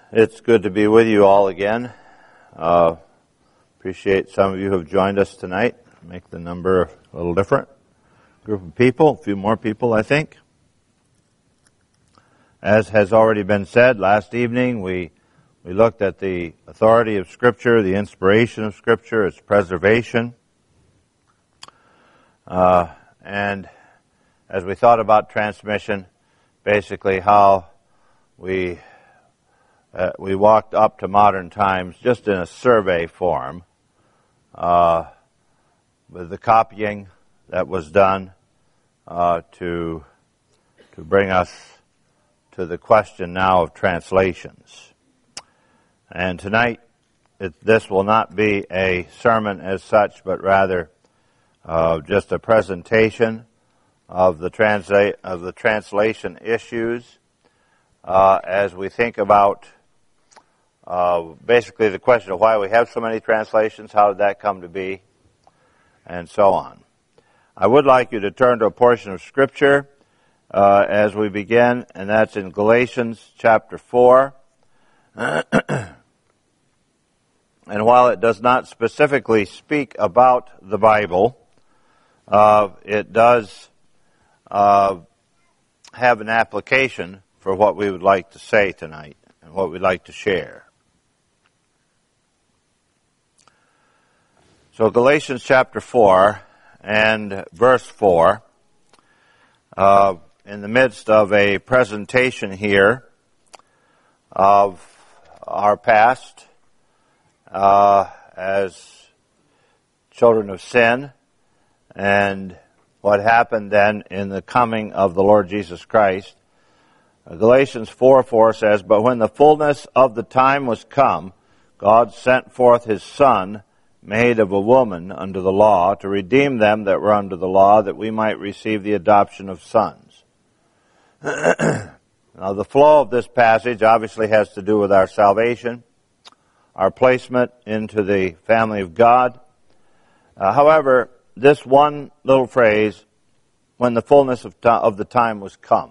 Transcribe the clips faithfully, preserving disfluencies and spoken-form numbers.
It's good to be with you all again. Uh, appreciate some of you who have joined us tonight. Make the number a little different. Group of people, a few more people, I think. As has already been said, last evening we we looked at the authority of Scripture, the inspiration of Scripture, its preservation. Uh, and as we thought about transmission, basically how we Uh, we walked up to modern times just in a survey form uh, with the copying that was done uh, to to bring us to the question now of translations. And tonight, it, this will not be a sermon as such, but rather uh, just a presentation of the translate of the translation issues uh, as we think about Uh, basically the question of why we have so many translations, how did that come to be, and so on. I would like you to turn to a portion of Scripture uh, as we begin, and that's in Galatians chapter four. And while it does not specifically speak about the Bible, uh, it does uh, have an application for what we would like to say tonight and what we'd like to share. So Galatians chapter four and verse four, uh, in the midst of a presentation here of our past uh, as children of sin and what happened then in the coming of the Lord Jesus Christ, uh, Galatians four four says, "But when the fullness of the time was come, God sent forth His Son, made of a woman under the law, to redeem them that were under the law, that we might receive the adoption of sons." Now, the flow of this passage obviously has to do with our salvation, our placement into the family of God. Uh, however, this one little phrase, "when the fullness of, to- of the time was come,"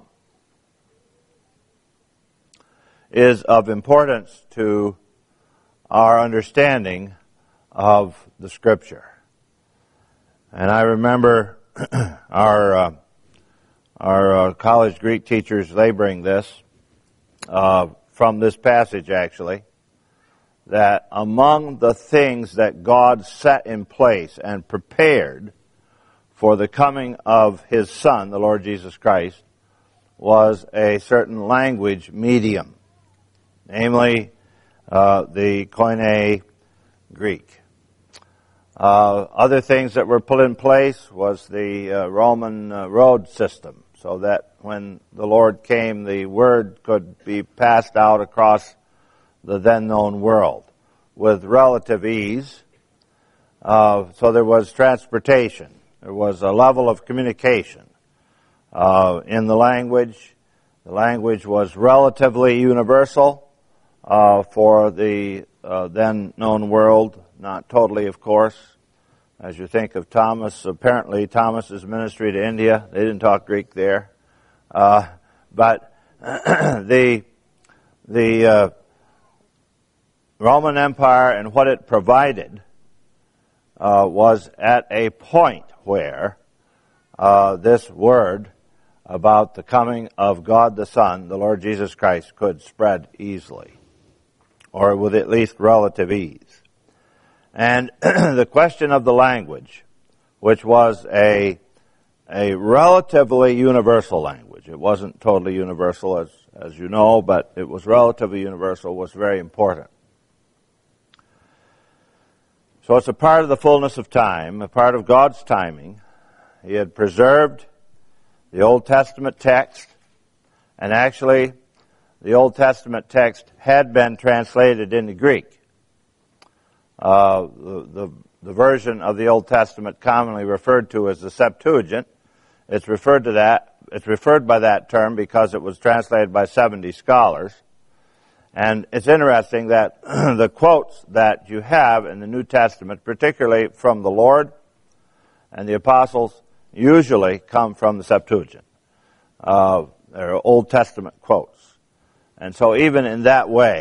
is of importance to our understanding of the Scripture. And I remember our uh, our uh, college Greek teachers laboring this uh, from this passage, actually, that among the things that God set in place and prepared for the coming of His Son, the Lord Jesus Christ, was a certain language medium, namely uh, the Koine Greek. Uh, other things that were put in place was the uh, Roman uh, road system, so that when the Lord came, the word could be passed out across the then known world with relative ease. Uh, so there was transportation. There was a level of communication uh, in the language. The language was relatively universal uh, for the uh, then known world. Not totally, of course. As you think of Thomas, apparently Thomas's ministry to India, they didn't talk Greek there. Uh, but the the uh, Roman Empire and what it provided uh, was at a point where uh, this word about the coming of God the Son, the Lord Jesus Christ, could spread easily, or with at least relative ease. And the question of the language, which was a a relatively universal language. It wasn't totally universal, as as you know, but it was relatively universal, was very important. So it's a part of the fullness of time, a part of God's timing. He had preserved the Old Testament text, and actually the Old Testament text had been translated into Greek. Uh, the, the, the version of the Old Testament commonly referred to as the Septuagint. It's referred to that, it's referred by that term because it was translated by seventy scholars. And it's interesting that the quotes that you have in the New Testament, particularly from the Lord and the apostles, usually come from the Septuagint. Uh, they're Old Testament quotes. And so even in that way,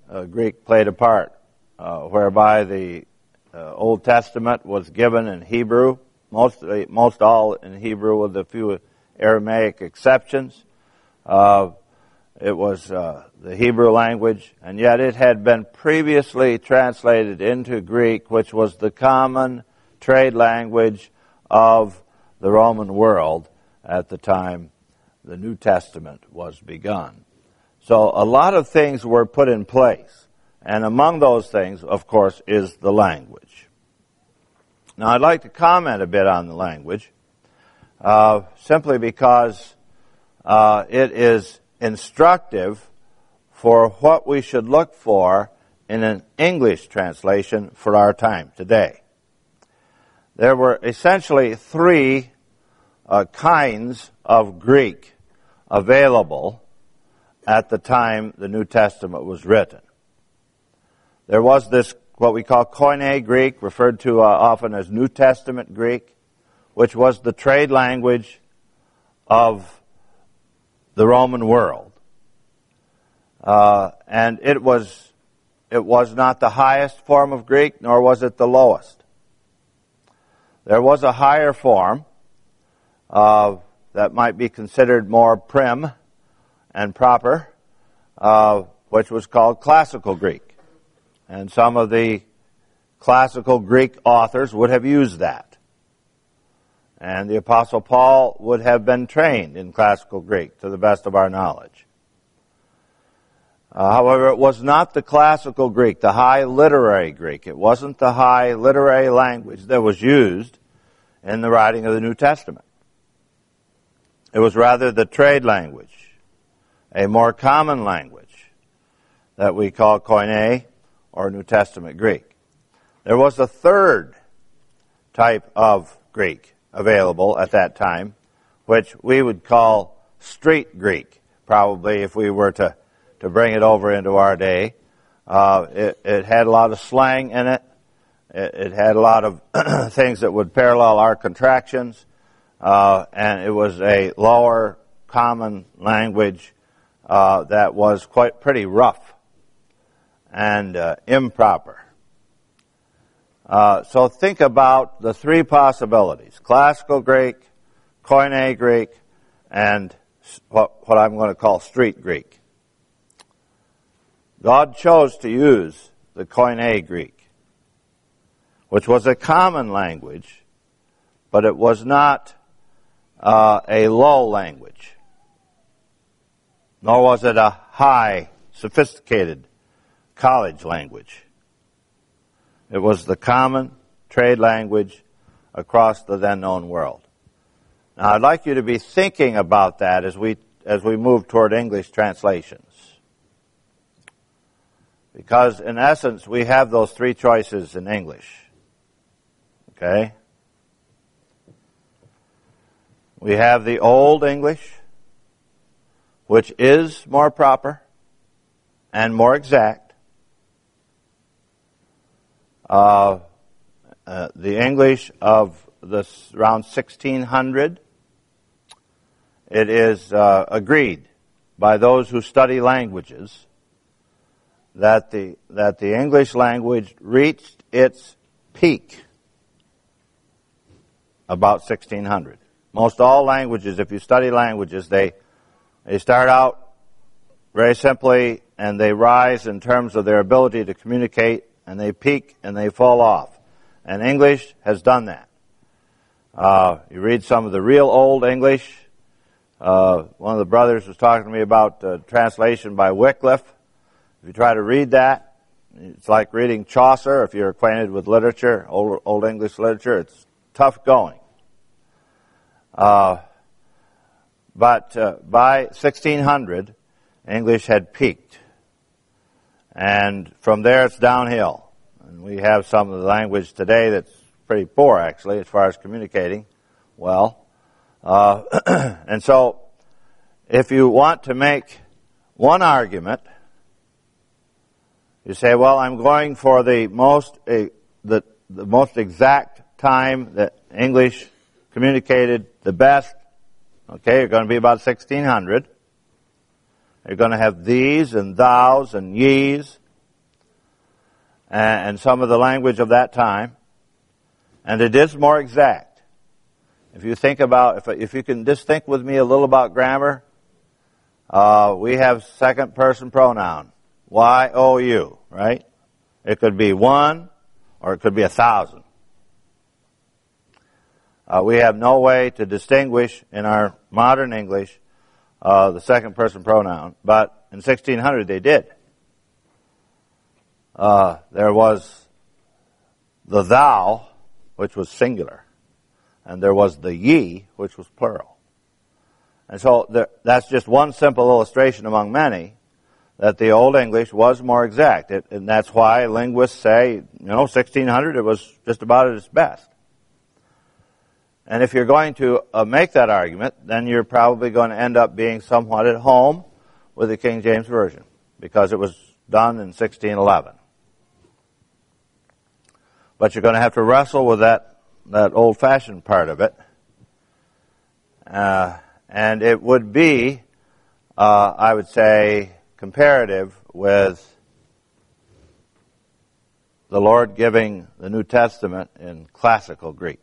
uh, Greek played a part, uh, whereby the uh, Old Testament was given in Hebrew, mostly, most all in Hebrew with a few Aramaic exceptions. Uh, it was uh, the Hebrew language, and yet it had been previously translated into Greek, which was the common trade language of the Roman world at the time the New Testament was begun. So a lot of things were put in place, and among those things, of course, is the language. Now, I'd like to comment a bit on the language, uh, simply because uh, it is instructive for what we should look for in an English translation for our time today. There were essentially three uh, kinds of Greek available at the time the New Testament was written. There was this, what we call Koine Greek, referred to uh, often as New Testament Greek, which was the trade language of the Roman world. Uh, and it was, it was not the highest form of Greek, nor was it the lowest. There was a higher form uh, that might be considered more prim and proper, uh, which was called Classical Greek. And some of the classical Greek authors would have used that. And the Apostle Paul would have been trained in Classical Greek, to the best of our knowledge. Uh, however, it was not the Classical Greek, the high literary Greek. It wasn't the high literary language that was used in the writing of the New Testament. It was rather the trade language, a more common language that we call Koine or New Testament Greek. There was a third type of Greek available at that time, which we would call street Greek, probably if we were to, to bring it over into our day. Uh, it, it had a lot of slang in it. It, it had a lot of things that would parallel our contractions, uh, and it was a lower common language uh, that was quite pretty rough and uh, improper. Uh, so think about the three possibilities: Classical Greek, Koine Greek, and what, what I'm going to call street Greek. God chose to use the Koine Greek, which was a common language, but it was not uh, a low language, nor was it a high, sophisticated college language. It was the common trade language across the then known world. Now, I'd like you to be thinking about that as we as we move toward English translations. Because in essence, we have those three choices in English. Okay? We have the Old English, which is more proper and more exact. Uh, uh, the English of the around sixteen hundred, it is uh, agreed by those who study languages that the that the English language reached its peak about sixteen hundred. Most all languages, if you study languages, they they start out very simply and they rise in terms of their ability to communicate, and they peak and they fall off. And English has done that. Uh, you read some of the real old English. Uh, one of the brothers was talking to me about uh, translation by Wycliffe. If you try to read that, it's like reading Chaucer. If you're acquainted with literature, old, old English literature, it's tough going. Uh, but uh, by sixteen hundred, English had peaked. And from there, it's downhill. And we have some of the language today that's pretty poor, actually, as far as communicating well. Uh, and so, if you want to make one argument, you say, well, I'm going for the most uh, the the most exact time that English communicated the best. Okay, you're going to be about sixteen hundred. You're going to have these and thous and ye's and, and some of the language of that time, and it is more exact. If you think about, if, if you can just think with me a little about grammar, uh, we have second person pronoun, Y O U, right? It could be one, or it could be a thousand. Uh, we have no way to distinguish in our modern English uh, the second person pronoun, but in sixteen hundred they did. Uh, there was the thou, which was singular, and there was the ye, which was plural. And so there, that's just one simple illustration among many that the Old English was more exact. It, and that's why linguists say, you know, sixteen hundred, it was just about at its best. And if you're going to uh, make that argument, then you're probably going to end up being somewhat at home with the King James Version, because it was done in sixteen eleven. But you're going to have to wrestle with that, that old-fashioned part of it. Uh, and it would be, uh, I would say, comparative with the Lord giving the New Testament in classical Greek,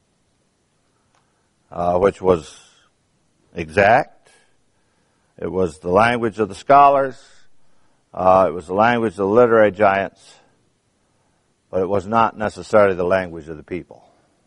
uh, which was exact. It was the language of the scholars. Uh, it was the language of the literary giants. But it was not necessarily the language of the people.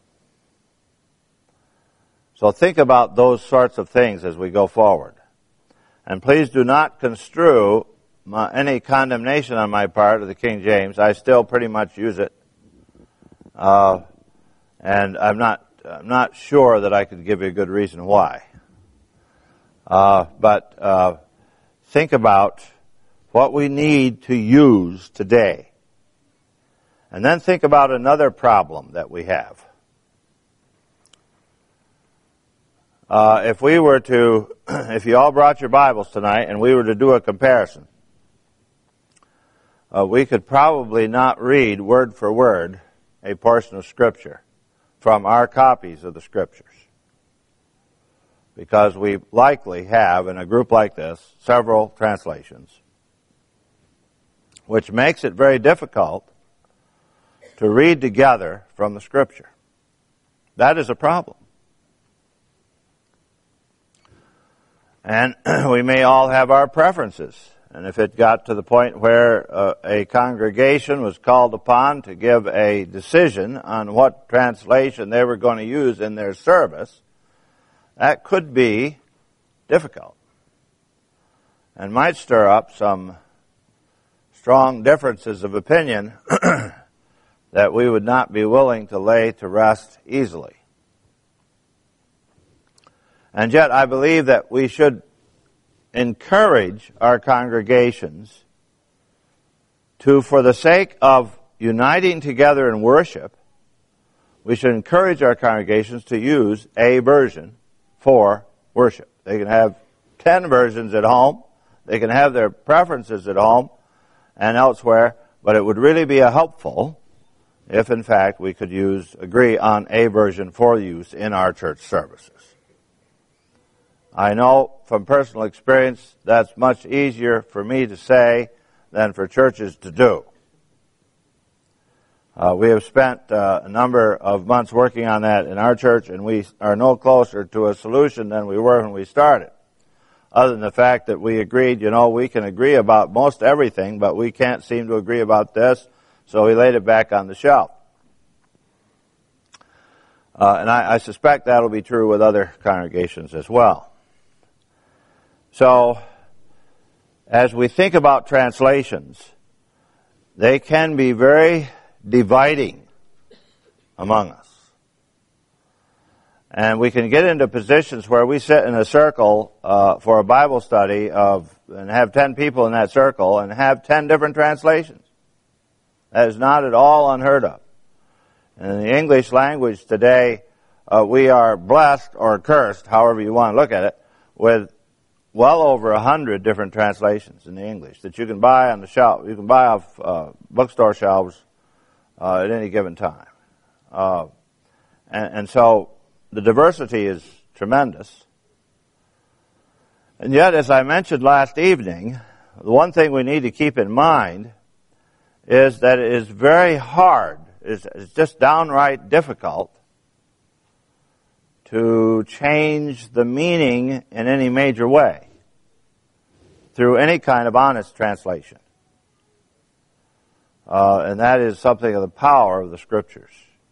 So think about those sorts of things as we go forward. And please do not construe my, any condemnation on my part of the King James. I still pretty much use it. Uh, and I'm not, I'm not sure that I could give you a good reason why. Uh, but uh, think about what we need to use today. And then think about another problem that we have. Uh, if we were to, if you all brought your Bibles tonight and we were to do a comparison, uh, we could probably not read word for word a portion of Scripture from our copies of the Scriptures. Because we likely have, in a group like this, several translations, which makes it very difficult to read together from the Scripture. That is a problem. And we may all have our preferences. And if it got to the point where uh, a congregation was called upon to give a decision on what translation they were going to use in their service, that could be difficult and might stir up some strong differences of opinion that we would not be willing to lay to rest easily. And yet I believe that we should encourage our congregations to, for the sake of uniting together in worship, we should encourage our congregations to use a version for worship. They can have ten versions at home. They can have their preferences at home and elsewhere, but it would really be a helpful if, in fact, we could use, agree on a version for use in our church services. I know from personal experience that's much easier for me to say than for churches to do. Uh, we have spent uh, a number of months working on that in our church, and we are no closer to a solution than we were when we started. Other than the fact that we agreed, you know, we can agree about most everything, but we can't seem to agree about this, so we laid it back on the shelf. Uh, and I, I suspect that'll be true with other congregations as well. So, as we think about translations, they can be very dividing among us. And we can get into positions where we sit in a circle uh, for a Bible study of and have ten people in that circle and have ten different translations. That is not at all unheard of. And in the English language today, uh, we are blessed or cursed, however you want to look at it, with well over a hundred different translations in the English that you can buy on the shelf. You can buy off uh, bookstore shelves uh, at any given time. Uh, and, and so the diversity is tremendous. And yet, as I mentioned last evening, the one thing we need to keep in mind is that it is very hard, it's, it's just downright difficult to change the meaning in any major way through any kind of honest translation. Uh, and that is something of the power of the Scriptures.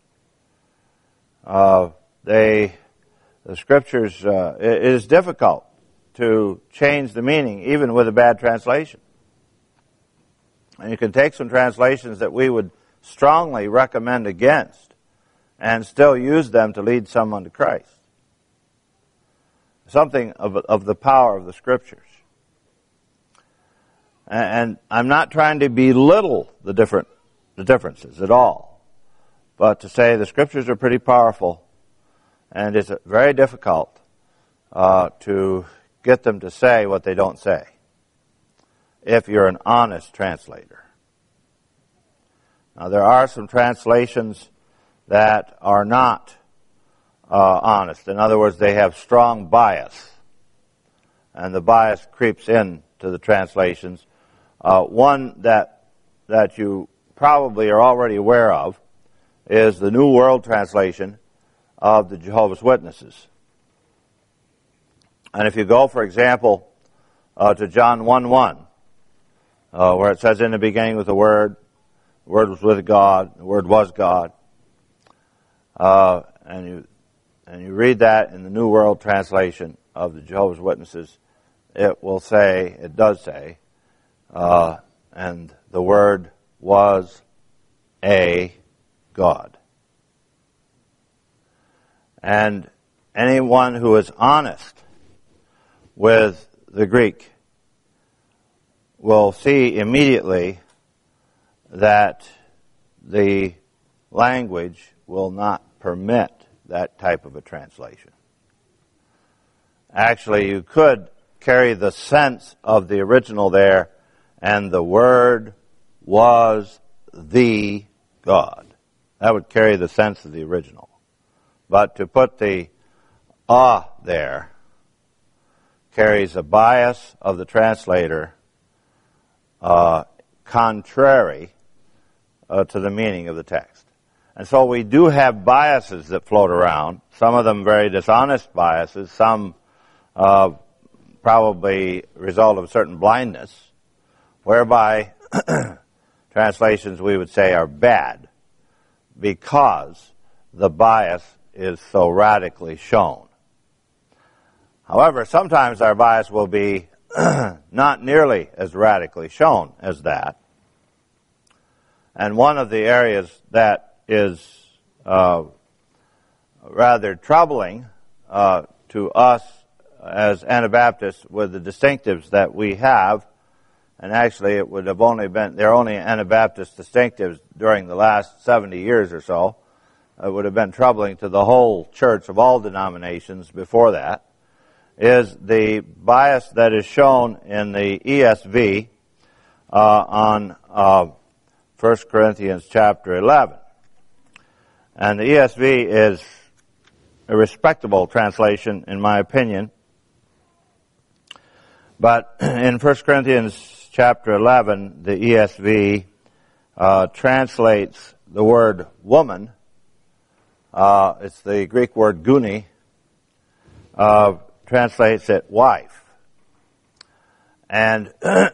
Uh, they, the Scriptures, uh, it, it is difficult to change the meaning, even with a bad translation. And you can take some translations that we would strongly recommend against and still use them to lead someone to Christ. Something of, of the power of the Scriptures. And I'm not trying to belittle the different the differences at all, but to say the Scriptures are pretty powerful, and it's very difficult uh, to get them to say what they don't say if you're an honest translator. Now, there are some translations that are not uh, honest. In other words, they have strong bias, and the bias creeps in to the translations. Uh, one that that you probably are already aware of is the New World Translation of the Jehovah's Witnesses. And if you go, for example, uh, to John one one, uh, where it says, "In the beginning was the Word, the Word was with God, the Word was God," uh, and you and you read that in the New World Translation of the Jehovah's Witnesses, it will say, it does say, Uh, and the Word was a God. And anyone who is honest with the Greek will see immediately that the language will not permit that type of a translation. Actually, you could carry the sense of the original there, and the Word was the God. That would carry the sense of the original. But to put the ah there carries a bias of the translator uh, contrary uh, to the meaning of the text. And so we do have biases that float around, some of them very dishonest biases, some uh, probably result of certain blindness, whereby translations we would say are bad because the bias is so radically shown. However, sometimes our bias will be not nearly as radically shown as that. And one of the areas that is uh, rather troubling uh, to us as Anabaptists with the distinctives that we have, and actually it would have only been, there are only Anabaptist distinctives during the last seventy years or so. It would have been troubling to the whole church of all denominations before that, is the bias that is shown in the E S V uh, on uh, First Corinthians chapter eleven. And the E S V is a respectable translation, in my opinion. But in First Corinthians chapter eleven, the E S V uh, translates the word woman. Uh, it's the Greek word guni. Uh, translates it wife. And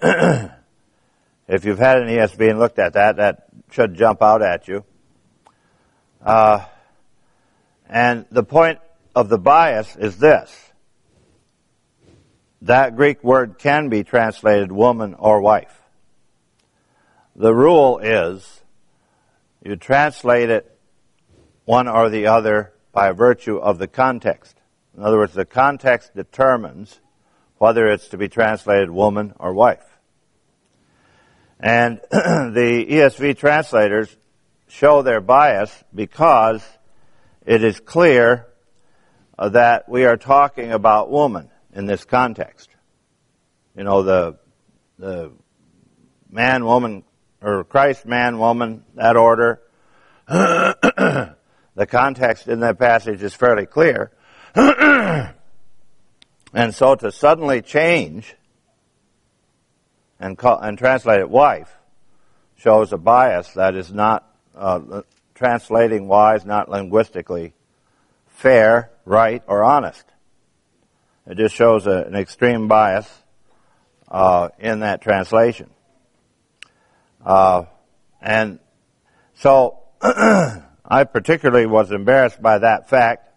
if you've had an E S V and looked at that, that should jump out at you. Uh, and the point of the bias is this. That Greek word can be translated woman or wife. The rule is you translate it one or the other by virtue of the context. In other words, the context determines whether it's to be translated woman or wife. And the E S V translators show their bias because it is clear uh, that we are talking about woman in this context. You know, the the man, woman, or Christ, man, woman, that order. The context in that passage is fairly clear. And so to suddenly change and call, and translate it wife shows a bias that is not uh, translating wise, not linguistically fair, right, or honest. It just shows a, an extreme bias uh, in that translation. Uh, and so I particularly was embarrassed by that fact.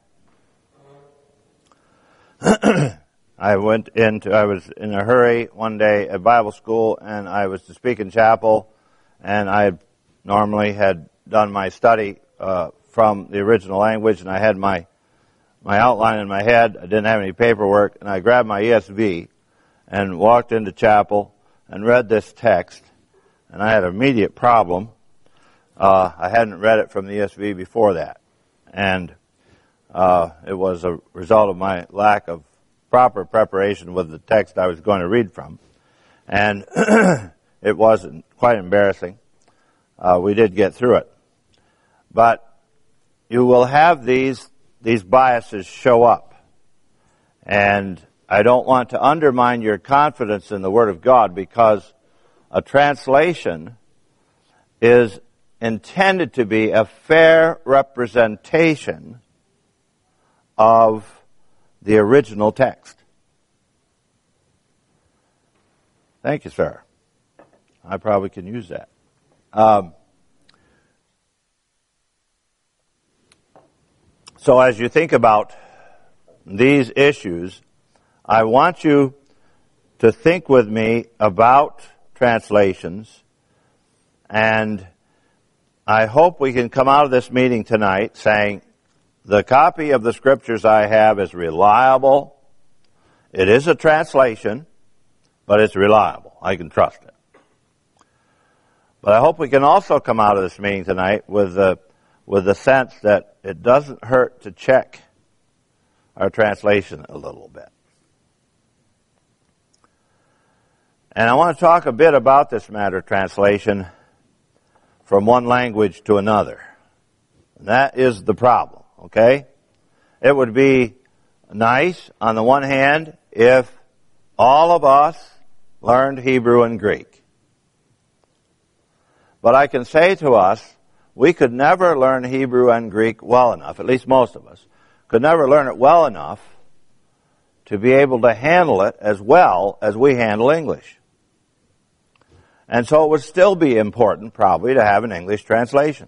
I went into, I was in a hurry one day at Bible school, and I was to speak in chapel, and I normally had done my study uh, from the original language, and I had my my outline in my head. I didn't have any paperwork, and I grabbed my E S V and walked into chapel and read this text, and I had an immediate problem. Uh, I hadn't read it from the E S V before that, and uh, it was a result of my lack of proper preparation with the text I was going to read from, and it was quite embarrassing. Uh, we did get through it, but you will have these these biases show up, and I don't want to undermine your confidence in the Word of God, because a translation is intended to be a fair representation of the original text. Thank you, sir. I probably can use that. Um, so as you think about these issues, I want you to think with me about translations, and I hope we can come out of this meeting tonight saying, the copy of the Scriptures I have is reliable. It is a translation, but it's reliable. I can trust it. But I hope we can also come out of this meeting tonight with the, with the sense that it doesn't hurt to check our translation a little bit. And I want to talk a bit about this matter of translation from one language to another. And that is the problem, okay? It would be nice, on the one hand, if all of us learned Hebrew and Greek. But I can say to us, we could never learn Hebrew and Greek well enough, at least most of us, could never learn it well enough to be able to handle it as well as we handle English. And so it would still be important, probably, to have an English translation.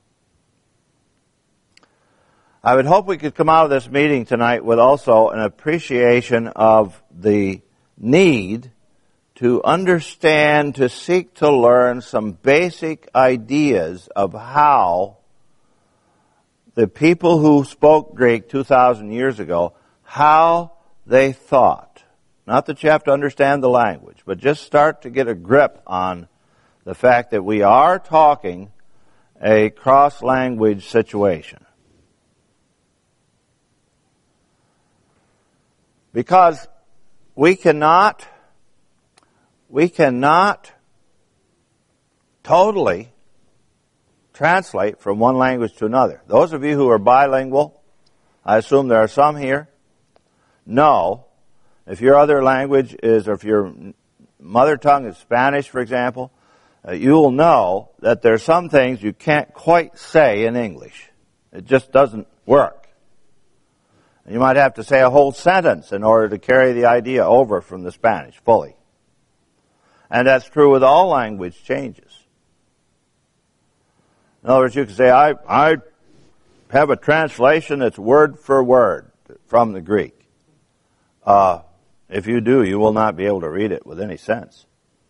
I would hope we could come out of this meeting tonight with also an appreciation of the need to understand, to seek to learn some basic ideas of how the people who spoke Greek two thousand years ago, how they thought. Not that you have to understand the language, but just start to get a grip on the fact that we are talking a cross-language situation. Because we cannot, we cannot totally translate from one language to another. Those of you who are bilingual, I assume there are some here, know if your other language is, or if your mother tongue is Spanish, for example, uh, you will know that there are some things you can't quite say in English. It just doesn't work. And you might have to say a whole sentence in order to carry the idea over from the Spanish fully. And that's true with all language changes. In other words, you can say, I, I have a translation that's word for word from the Greek. Uh, if you do, you will not be able to read it with any sense.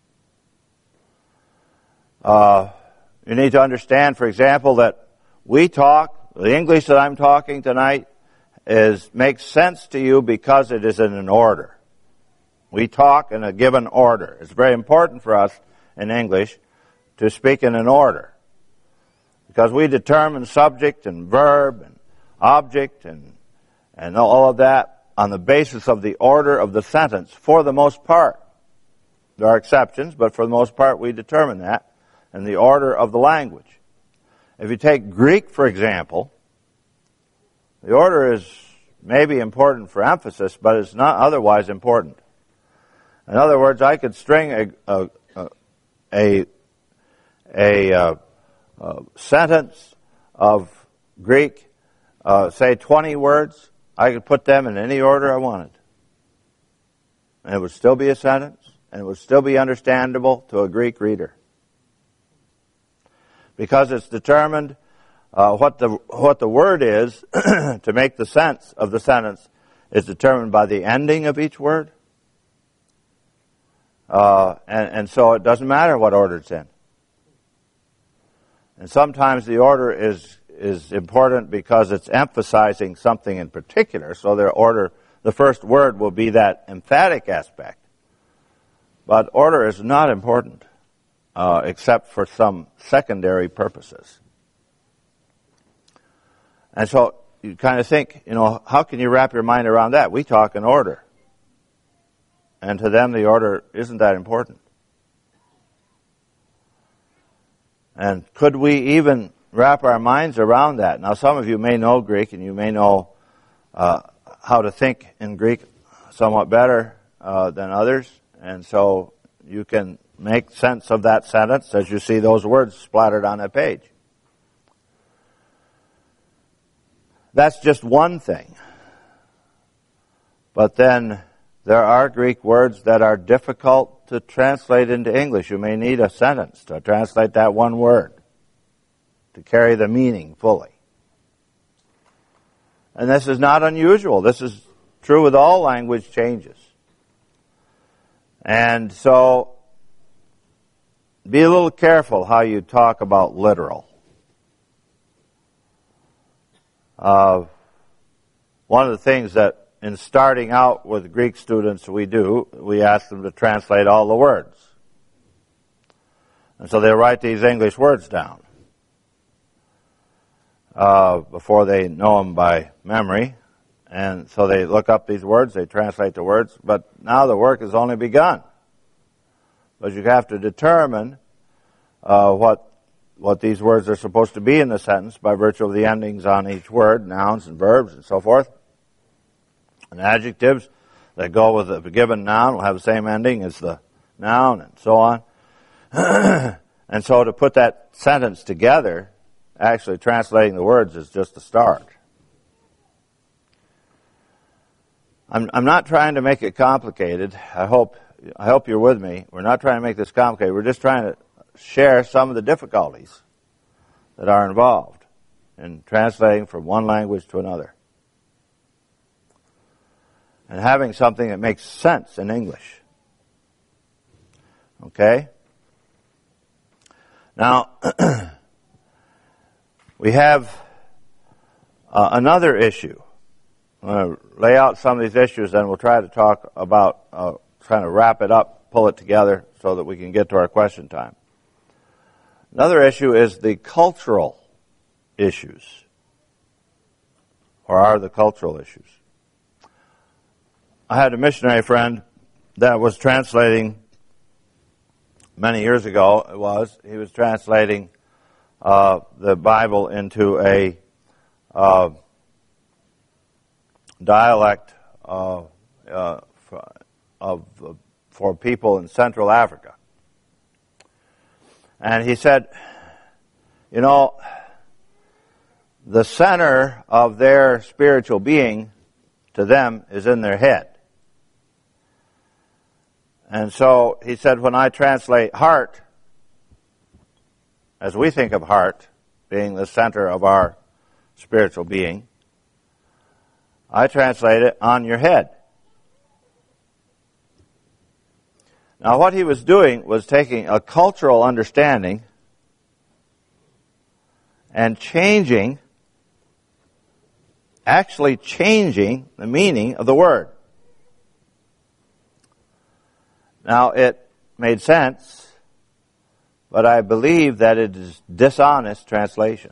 Uh, you need to understand, for example, that we talk, the English that I'm talking tonight is makes sense to you because it is in an order. We talk in a given order. It's very important for us in English to speak in an order, because we determine subject and verb and object and and all of that on the basis of the order of the sentence, for the most part. There are exceptions, but for the most part we determine that in the order of the language. If you take Greek, for example, the order is maybe important for emphasis, but it's not otherwise important. In other words, I could string a, a, a, a uh, uh, sentence of Greek, uh, say twenty words, I could put them in any order I wanted. And it would still be a sentence, and it would still be understandable to a Greek reader. Because it's determined uh, what the what the word is to make the sense of the sentence is determined by the ending of each word. Uh, and, and so it doesn't matter what order it's in. And sometimes the order is is important because it's emphasizing something in particular. So the order, the first word will be that emphatic aspect. But order is not important, uh, except for some secondary purposes. And so you kind of think, you know, how can you wrap your mind around that? We talk in order. And to them, the order isn't that important. And could we even wrap our minds around that? Now, some of you may know Greek, and you may know uh, how to think in Greek somewhat better uh, than others. And so you can make sense of that sentence as you see those words splattered on that page. That's just one thing. But then there are Greek words that are difficult to translate into English. You may need a sentence to translate that one word to carry the meaning fully. And this is not unusual. This is true with all language changes. And so be a little careful how you talk about literal. Uh, one of the things that in starting out with Greek students we do, we ask them to translate all the words. And so they write these English words down uh, before they know them by memory. And so they look up these words, they translate the words, but now the work has only begun. But you have to determine uh, what what these words are supposed to be in the sentence by virtue of the endings on each word, nouns and verbs and so forth. And adjectives that go with a given noun will have the same ending as the noun and so on. And so to put that sentence together, actually translating the words is just a start. I'm, I'm not trying to make it complicated. I hope I hope you're with me. We're not trying to make this complicated. We're just trying to share some of the difficulties that are involved in translating from one language to another. And having something that makes sense in English. Okay? Now, we have uh, another issue. I'm going to lay out some of these issues, and we'll try to talk about uh, trying to wrap it up, pull it together, so that we can get to our question time. Another issue is the cultural issues, or are the cultural issues. I had a missionary friend that was translating, many years ago it was, he was translating uh, the Bible into a uh, dialect uh, uh, for, of, uh, for people in Central Africa. And he said, you know, the center of their spiritual being to them is in their head. And so he said, when I translate heart, as we think of heart being the center of our spiritual being, I translate it on your head. Now what he was doing was taking a cultural understanding and changing, actually changing the meaning of the word. Now, it made sense, but I believe that it is dishonest translation.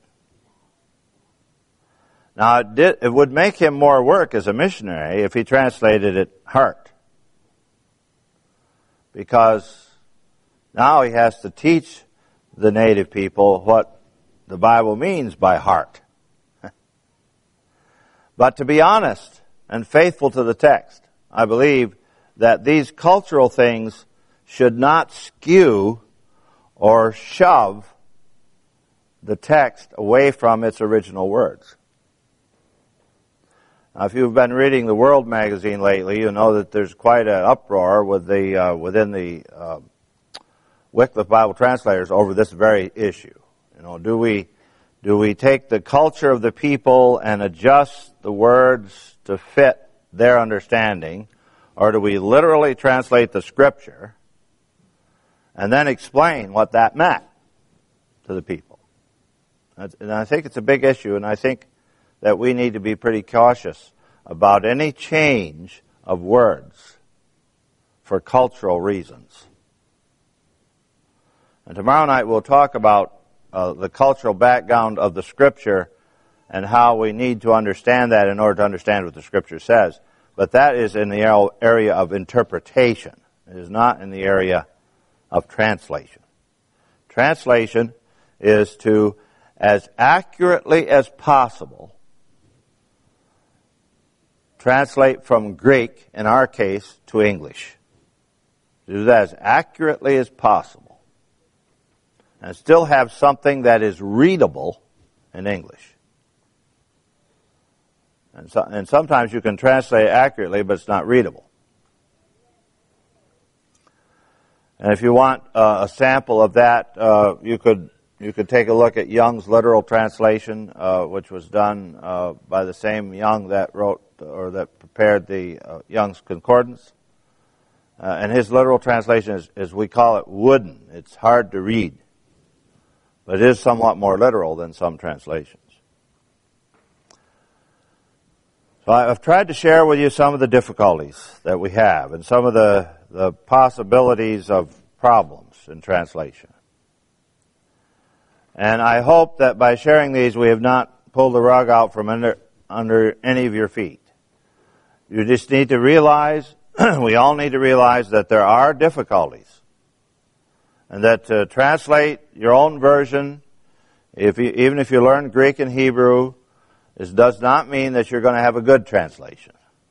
Now, it, did, it would make him more work as a missionary if he translated it heart. Because now he has to teach the native people what the Bible means by heart. But to be honest and faithful to the text, I believe that these cultural things should not skew or shove the text away from its original words. Now, if you've been reading the World magazine lately, you know that there's quite an uproar with the uh, within the uh, Wycliffe Bible translators over this very issue. You know, do we do we take the culture of the people and adjust the words to fit their understanding, or do we literally translate the Scripture and then explain what that meant to the people? And I think it's a big issue, and I think that we need to be pretty cautious about any change of words for cultural reasons. And tomorrow night we'll talk about uh, the cultural background of the Scripture and how we need to understand that in order to understand what the Scripture says. But that is in the area of interpretation. It is not in the area of translation. Translation is to, as accurately as possible, translate from Greek, in our case, to English. Do that as accurately as possible. And still have something that is readable in English. And, so, and sometimes you can translate accurately, but it's not readable. And if you want uh, a sample of that, uh, you could you could take a look at Young's literal translation, uh, which was done uh, by the same Young that wrote or that prepared the uh, Young's Concordance. Uh, and his literal translation is, is, we call it wooden. It's hard to read, but it is somewhat more literal than some translations. So I've tried to share with you some of the difficulties that we have and some of the, the possibilities of problems in translation. And I hope that by sharing these, we have not pulled the rug out from under, under any of your feet. You just need to realize, we all need to realize that there are difficulties. And that to translate your own version, if you, even if you learn Greek and Hebrew, this does not mean that you're going to have a good translation.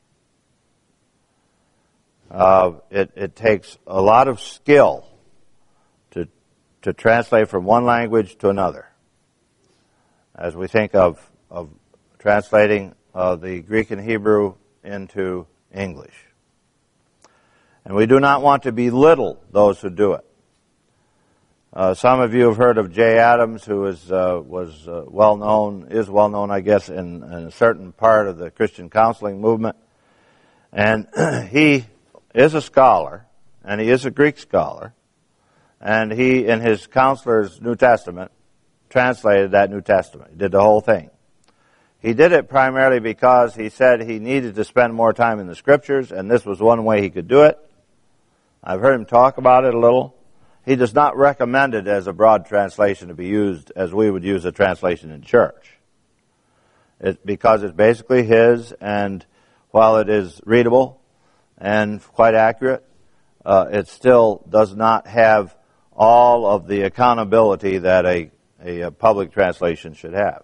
Uh, it, it takes a lot of skill to to translate from one language to another. As we think of of translating uh, the Greek and Hebrew into English, and we do not want to belittle those who do it. Uh, some of you have heard of Jay Adams, who is uh, was uh, well known, is well known, I guess, in, in a certain part of the Christian counseling movement. And he is a scholar, and he is a Greek scholar, and he, in his counselor's New Testament, translated that New Testament. He did the whole thing. He did it primarily because he said he needed to spend more time in the Scriptures, and this was one way he could do it. I've heard him talk about it a little. He does not recommend it as a broad translation to be used as we would use a translation in church. It's because it's basically his, and while it is readable and quite accurate, uh, it still does not have all of the accountability that a, a, a public translation should have.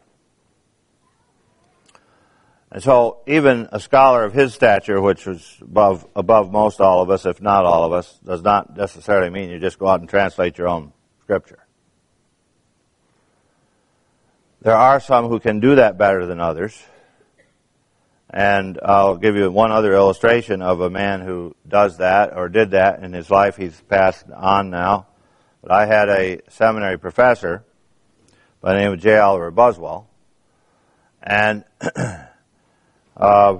And so even a scholar of his stature, which was above above most all of us, if not all of us, does not necessarily mean you just go out and translate your own Scripture. There are some who can do that better than others. And I'll give you one other illustration of a man who does that or did that in his life. He's passed on now. But I had a seminary professor by the name of J. Oliver Buswell. And Uh,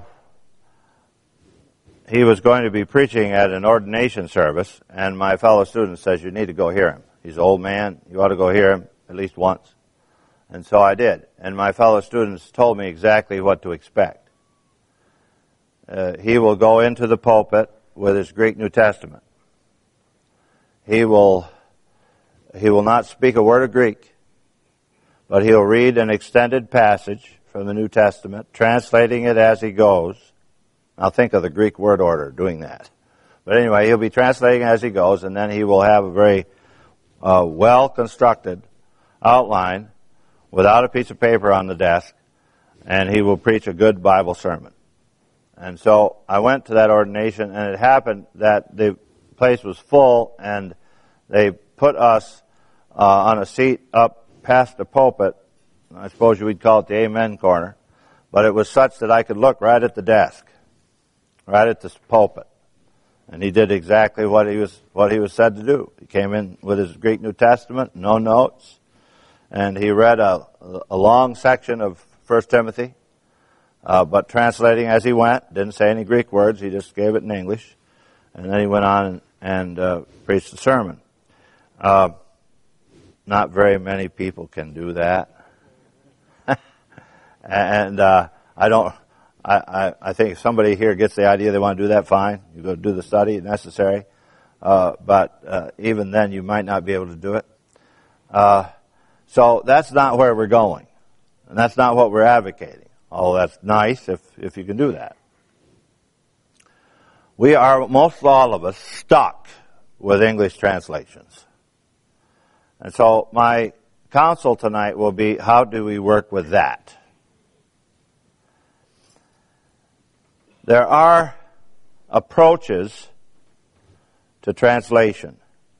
he was going to be preaching at an ordination service, and my fellow student says, you need to go hear him. He's an old man. You ought to go hear him at least once. And so I did. And my fellow students told me exactly what to expect. Uh, he will go into the pulpit with his Greek New Testament. He will, he will not speak a word of Greek, but he'll read an extended passage from the New Testament, translating it as he goes. Now think of the Greek word order doing that. But anyway, he'll be translating as he goes, and then he will have a very uh, well-constructed outline without a piece of paper on the desk, and he will preach a good Bible sermon. And so I went to that ordination, and it happened that the place was full, and they put us uh, on a seat up past the pulpit. I suppose you would call it the amen corner. But it was such that I could look right at the desk, right at the pulpit. And he did exactly what he was what he was said to do. He came in with his Greek New Testament, no notes, and he read a, a long section of First Timothy, uh, but translating as he went. Didn't say any Greek words. He just gave it in English, and then he went on and, and uh, preached the sermon. Uh, not very many people can do that, and uh, I don't. I, I, I think if somebody here gets the idea they want to do that, fine. You go do the study if necessary. Uh, but uh, even then, you might not be able to do it. Uh, so that's not where we're going. And that's not what we're advocating. Oh, that's nice if, if you can do that. We are, most all of us, stuck with English translations. And so my counsel tonight will be, how do we work with that? There are approaches to translation.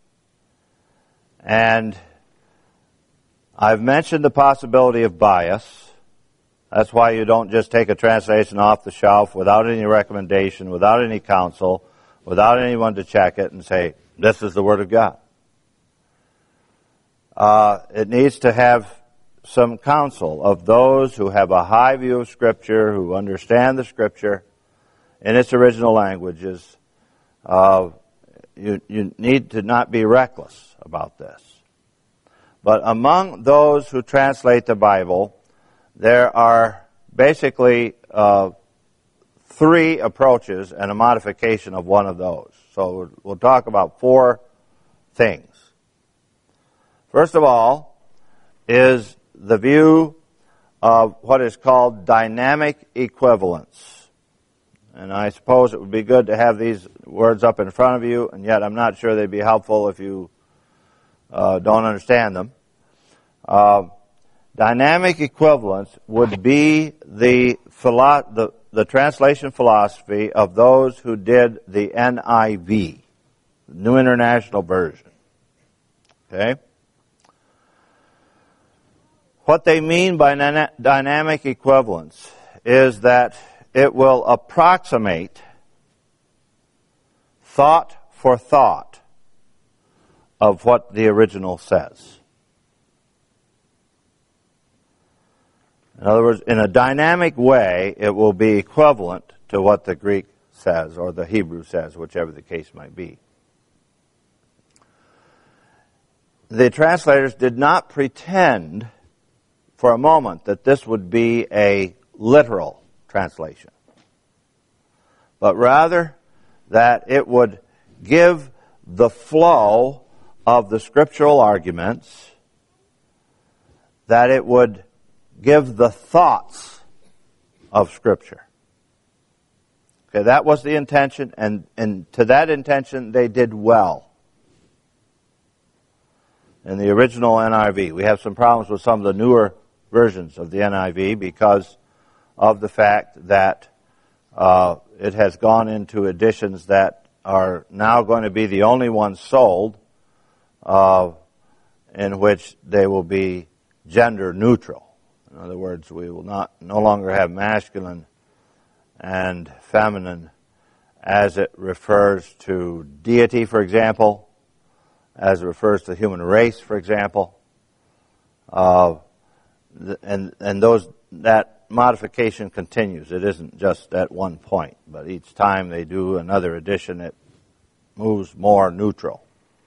And I've mentioned the possibility of bias. That's why you don't just take a translation off the shelf without any recommendation, without any counsel, without anyone to check it and say, this is the Word of God. Uh, it needs to have some counsel of those who have a high view of Scripture, who understand the Scripture in its original languages. Uh, you, you need to not be reckless about this. But among those who translate the Bible, there are basically uh, three approaches and a modification of one of those. So we'll talk about four things. First of all is the view of what is called dynamic equivalence. And I suppose it would be good to have these words up in front of you, and yet I'm not sure they'd be helpful if you uh, don't understand them. Uh, dynamic equivalence would be the, philo- the the translation philosophy of those who did the N I V, New International Version. Okay? What they mean by dyna- dynamic equivalence is that it will approximate thought for thought of what the original says. In other words, in a dynamic way, it will be equivalent to what the Greek says or the Hebrew says, whichever the case might be. The translators did not pretend for a moment that this would be a literal translation, but rather that it would give the flow of the scriptural arguments, that it would give the thoughts of Scripture. Okay, that was the intention, and, and to that intention they did well. In the original N I V, we have some problems with some of the newer versions of the N I V because of the fact that uh, it has gone into editions that are now going to be the only ones sold uh, in which they will be gender neutral. In other words, we will not no longer have masculine and feminine as it refers to deity, for example, as it refers to the human race, for example, uh, and and those that modification continues. It isn't just at one point, but each time they do another edition, it moves more neutral.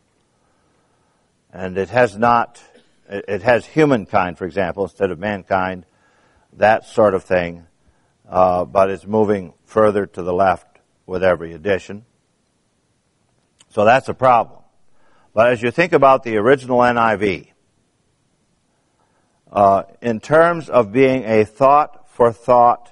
And it has not, it has humankind, for example, instead of mankind, that sort of thing, uh, but it's moving further to the left with every edition. So that's a problem. But as you think about the original N I V, Uh, in terms of being a thought-for-thought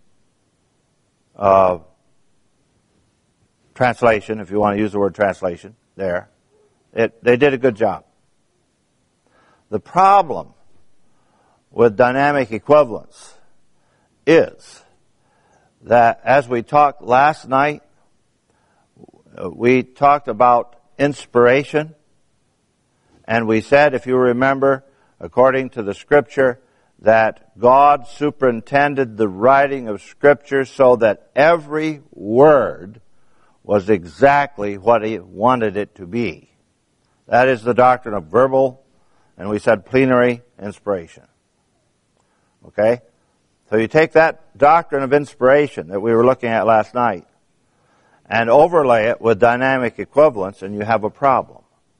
uh, translation, if you want to use the word translation there, it, they did a good job. The problem with dynamic equivalence is that, as we talked last night, we talked about inspiration And we said, if you remember, according to the Scripture, that God superintended the writing of Scripture so that every word was exactly what He wanted it to be. That is the doctrine of verbal, and we said plenary inspiration. Okay? So you take that doctrine of inspiration that we were looking at last night and overlay it with dynamic equivalence, and you have a problem.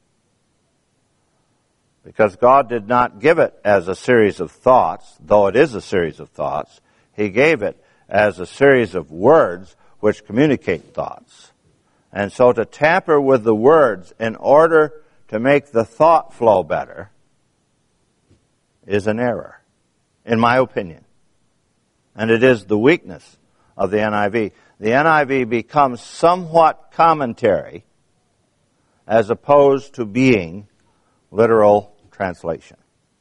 Because God did not give it as a series of thoughts, though it is a series of thoughts. He gave it as a series of words which communicate thoughts. And so to tamper with the words in order to make the thought flow better is an error, in my opinion. And it is the weakness of the N I V. The N I V becomes somewhat commentary as opposed to being literal translation.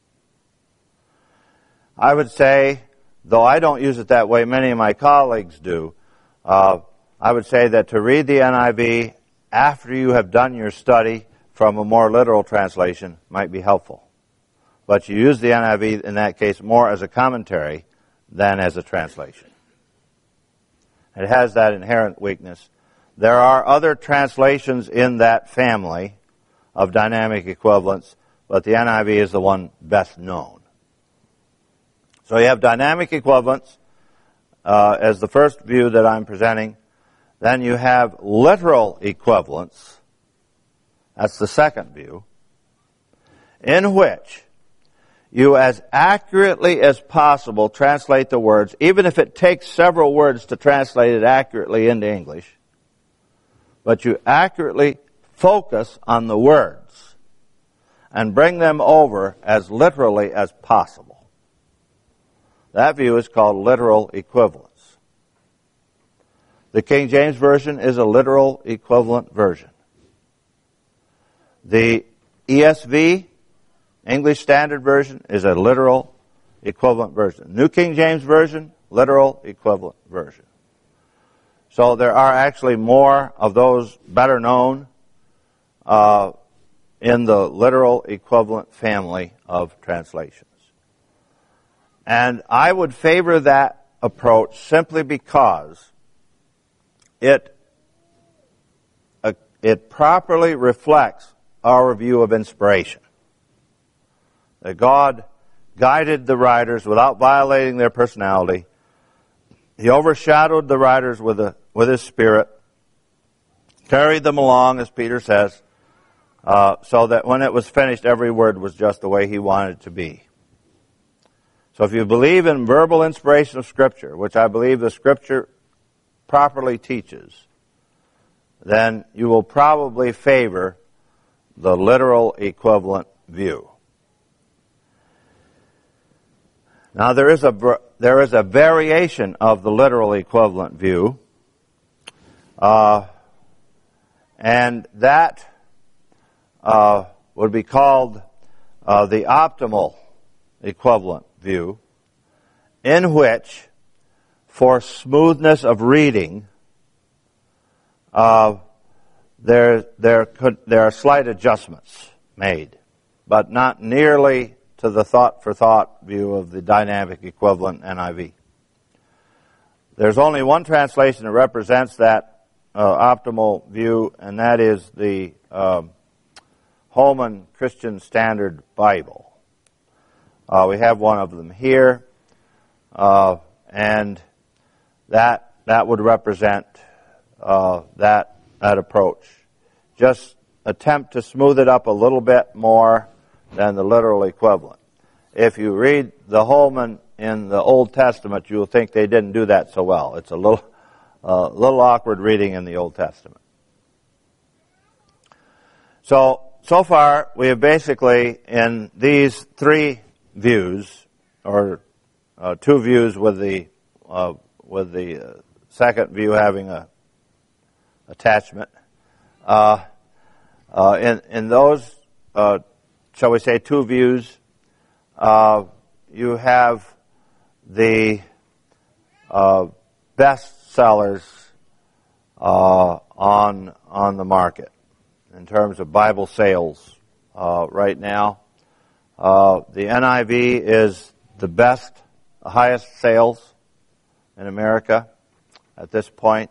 I would say, though I don't use it that way, many of my colleagues do, uh, I would say that to read the N I V after you have done your study from a more literal translation might be helpful. But you use the N I V in that case more as a commentary than as a translation. It has that inherent weakness. There are other translations in that family of dynamic equivalence, but the N I V is the one best known. So you have dynamic equivalence uh, as the first view that I'm presenting. Then you have literal equivalence. That's the second view, in which you as accurately as possible translate the words, even if it takes several words to translate it accurately into English, but you accurately focus on the words and bring them over as literally as possible. That view is called literal equivalence. The King James Version is a literal equivalent version. The E S V, English Standard Version, is a literal equivalent version. New King James Version, literal equivalent version. So there are actually more of those better known uh, in the literal equivalent family of translations. And I would favor that approach simply because it, uh, it properly reflects our view of inspiration. That God guided the writers without violating their personality. He overshadowed the writers with, a, with His Spirit, carried them along, as Peter says, uh, so that when it was finished, every word was just the way He wanted it to be. So if you believe in verbal inspiration of Scripture, which I believe the Scripture properly teaches, then you will probably favor the literal equivalent view. Now there is a there is a variation of the literal equivalent view, uh, and that uh, would be called uh, the optimal equivalent view, in which, for smoothness of reading, uh, there there could there are slight adjustments made, but not nearly to the thought-for-thought view of the dynamic equivalent N I V. There's only one translation that represents that uh, optimal view, and that is the uh, Holman Christian Standard Bible. Uh, we have one of them here, uh, and that that would represent uh, that that approach. Just attempt to smooth it up a little bit more than the literal equivalent. If you read the Holman in the Old Testament, you will think they didn't do that so well. It's a little, uh, little awkward reading in the Old Testament. So, so far, we have basically, in these three views, or uh, two views with the uh, with the uh, second view having a attachment, uh, uh, in in those. Uh, shall we say, two views, uh, you have the uh, best sellers uh, on on the market in terms of Bible sales uh, right now. Uh, the N I V is the best, the highest sales in America at this point.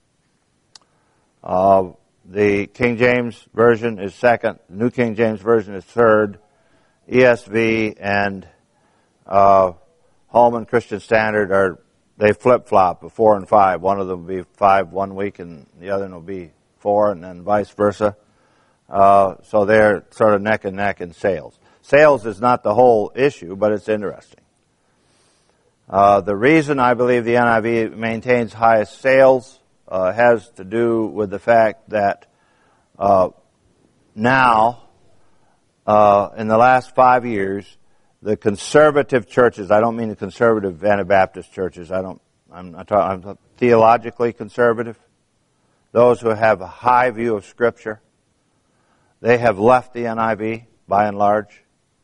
Uh, the King James Version is second. The New King James Version is third. E S V and uh, Holman Christian Standard are, they flip-flop, four and five. One of them will be five one week and the other one will be four, and then vice versa. Uh, so they're sort of neck and neck in sales. Sales is not the whole issue, but it's interesting. Uh, the reason I believe the N I V maintains highest sales uh, has to do with the fact that uh, now, uh, in the last five years, the conservative churches, I don't mean the conservative Anabaptist churches, I don't, I'm not talking, I'm theologically conservative, those who have a high view of Scripture, they have left the N I V by and large.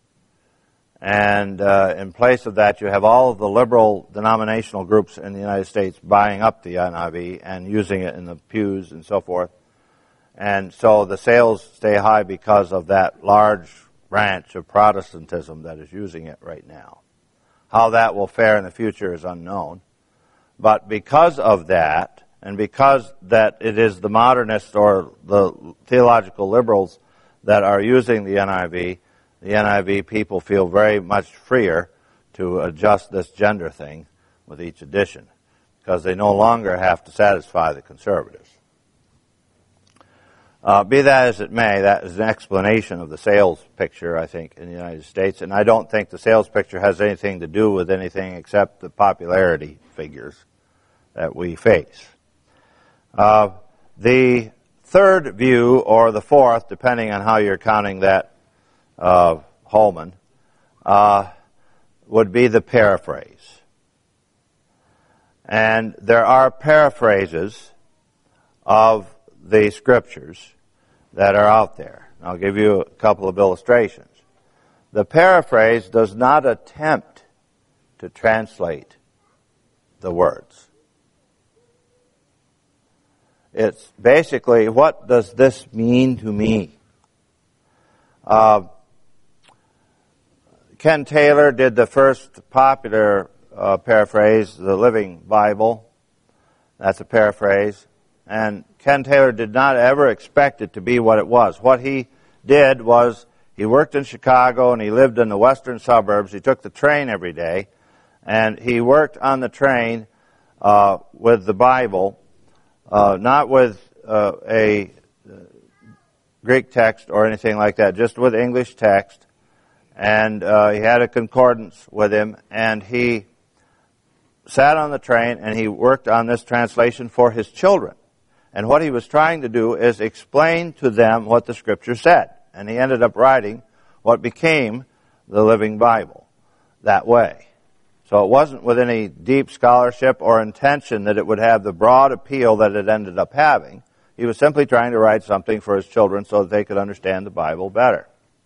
And uh, in place of that, you have all of the liberal denominational groups in the United States buying up the N I V and using it in the pews and so forth. And so the sales stay high because of that large branch of Protestantism that is using it right now. How that will fare in the future is unknown. But because of that, and because that it is the modernists or the theological liberals that are using the N I V, the N I V people feel very much freer to adjust this gender thing with each edition, because they no longer have to satisfy the conservatives. Uh, be that as it may, that is an explanation of the sales picture, I think, in the United States, and I don't think the sales picture has anything to do with anything except the popularity figures that we face. Uh, the third view, or the fourth, depending on how you're counting that, Uh, Holman, uh, would be the paraphrase. And there are paraphrases of the Scriptures that are out there. I'll give you a couple of illustrations. The paraphrase does not attempt to translate the words. It's basically, what does this mean to me? Uh, Ken Taylor did the first popular uh, paraphrase, the Living Bible. That's a paraphrase. And Ken Taylor did not ever expect it to be what it was. What he did was, he worked in Chicago and he lived in the western suburbs. He took the train every day, and he worked on the train uh, with the Bible, uh, not with uh, a Greek text or anything like that, just with English text. And uh, he had a concordance with him, and he sat on the train and he worked on this translation for his children. And what he was trying to do is explain to them what the Scripture said. And he ended up writing what became the Living Bible that way. So it wasn't with any deep scholarship or intention that it would have the broad appeal that it ended up having. He was simply trying to write something for his children so that they could understand the Bible better.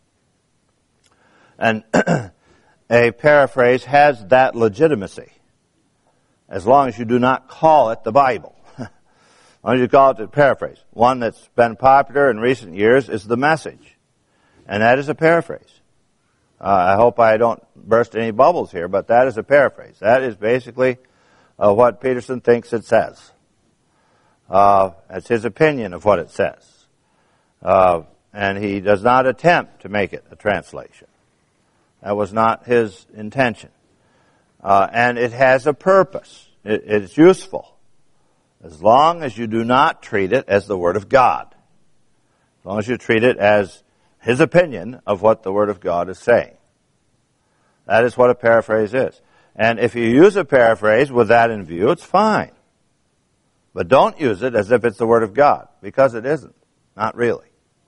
And a paraphrase has that legitimacy, as long as you do not call it the Bible. As long as you call it a paraphrase. One that's been popular in recent years is The Message, and that is a paraphrase. Uh, I hope I don't burst any bubbles here, but that is a paraphrase. That is basically uh, what Peterson thinks it says. Uh, it's his opinion of what it says. Uh, and he does not attempt to make it a translation. That was not his intention. Uh, and it has a purpose. It, it's useful, as long as you do not treat it as the Word of God. As long as you treat it as his opinion of what the Word of God is saying. That is what a paraphrase is. And if you use a paraphrase with that in view, it's fine. But don't use it as if it's the Word of God, because it isn't. Not really.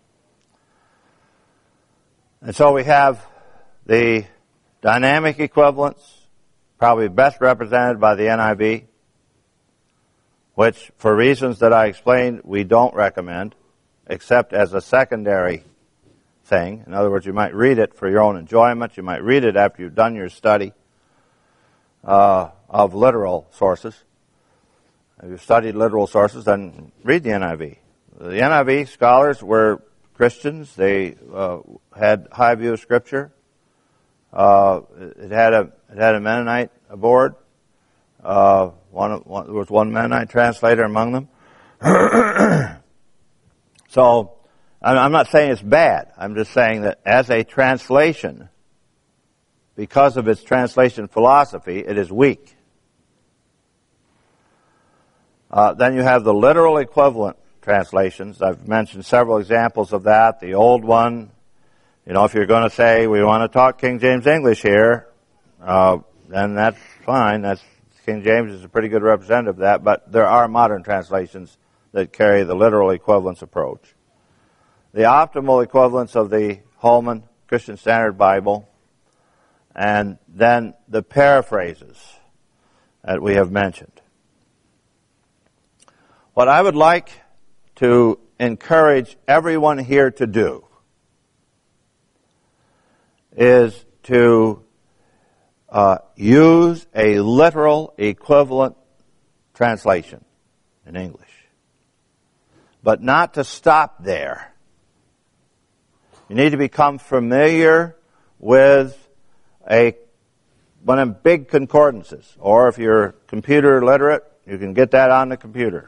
And so we have the dynamic equivalence, probably best represented by the N I V, which, for reasons that I explained, we don't recommend, except as a secondary thing. In other words, you might read it for your own enjoyment. You might read it after you've done your study uh, of literal sources. If you've studied literal sources, then read the N I V. The N I V scholars were Christians. They uh, had high view of Scripture. Uh, it had a it had a Mennonite aboard. Uh, one, one there was one Mennonite translator among them. So I'm not saying it's bad. I'm just saying that as a translation, because of its translation philosophy, it is weak. Uh, then you have the literal equivalent translations. I've mentioned several examples of that. The old one, you know, if you're going to say we want to talk King James English here, uh, then that's fine. That's King James is a pretty good representative of that. But there are modern translations that carry the literal equivalence approach. The optimal equivalence of the Holman Christian Standard Bible, and then the paraphrases that we have mentioned. What I would like to encourage everyone here to do is to uh, use a literal equivalent translation in English, but not to stop there. You need to become familiar with a one of big concordances, or if you're computer literate, you can get that on the computer.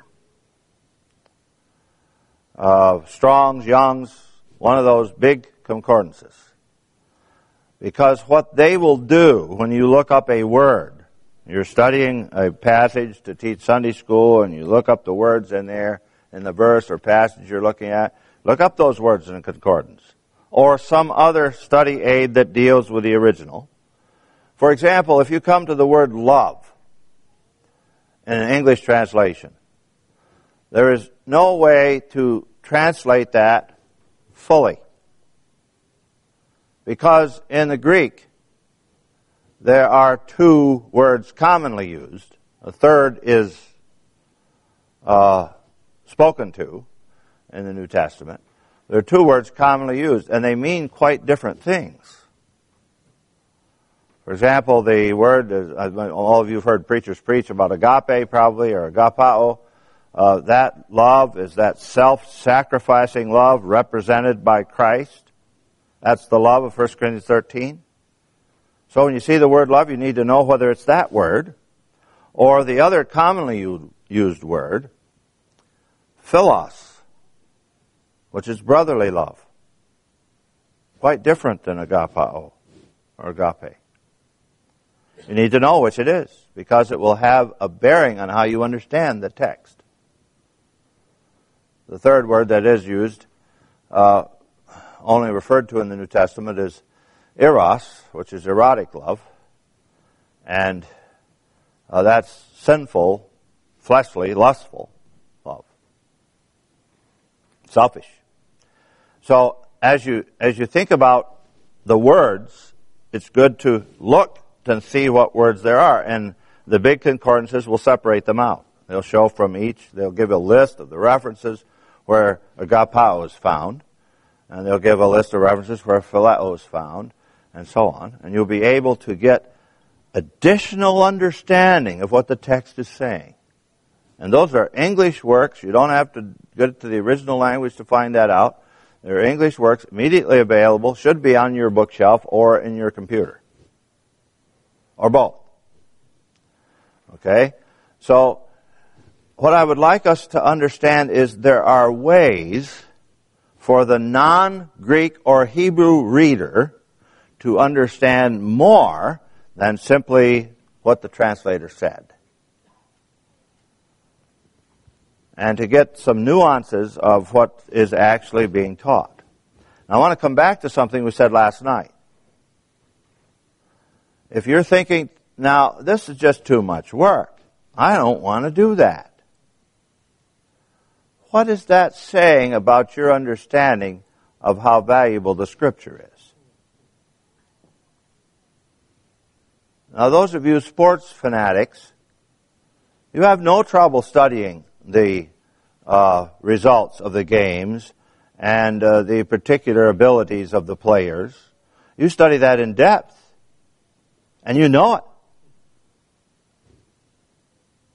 Uh, Strong's, Young's, one of those big concordances. Because what they will do when you look up a word, you're studying a passage to teach Sunday school and you look up the words in there, in the verse or passage you're looking at, look up those words in a concordance. Or some other study aid that deals with the original. For example, if you come to the word love in an English translation, there is no way to translate that fully. Because in the Greek, there are two words commonly used. A third is uh, spoken to in the New Testament. There are two words commonly used, and they mean quite different things. For example, the word, all of you have heard preachers preach about agape probably, or agapao. Uh, that love is that self-sacrificing love represented by Christ. That's the love of First Corinthians thirteen. So when you see the word love, you need to know whether it's that word or the other commonly used word, philos, which is brotherly love. Quite different than agapao or agape. You need to know which it is, because it will have a bearing on how you understand the text. The third word that is used, uh, only referred to in the New Testament, is eros, which is erotic love. And uh, that's sinful, fleshly, lustful love. Selfish. So as you as you think about the words, it's good to look and see what words there are. And the big concordances will separate them out. They'll show from each, they'll give a list of the references where agapao is found. And they'll give a list of references where phileo is found, and so on. And you'll be able to get additional understanding of what the text is saying. And those are English works. You don't have to get to the original language to find that out. They're English works, immediately available, should be on your bookshelf or in your computer. Or both. Okay? So, what I would like us to understand is there are ways for the non-Greek or Hebrew reader to understand more than simply what the translator said. And to get some nuances of what is actually being taught. Now, I want to come back to something we said last night. If you're thinking, now, this is just too much work. I don't want to do that. What is that saying about your understanding of how valuable the Scripture is? Now, those of you sports fanatics, you have no trouble studying the uh, results of the games and uh, the particular abilities of the players. You study that in depth, and you know it.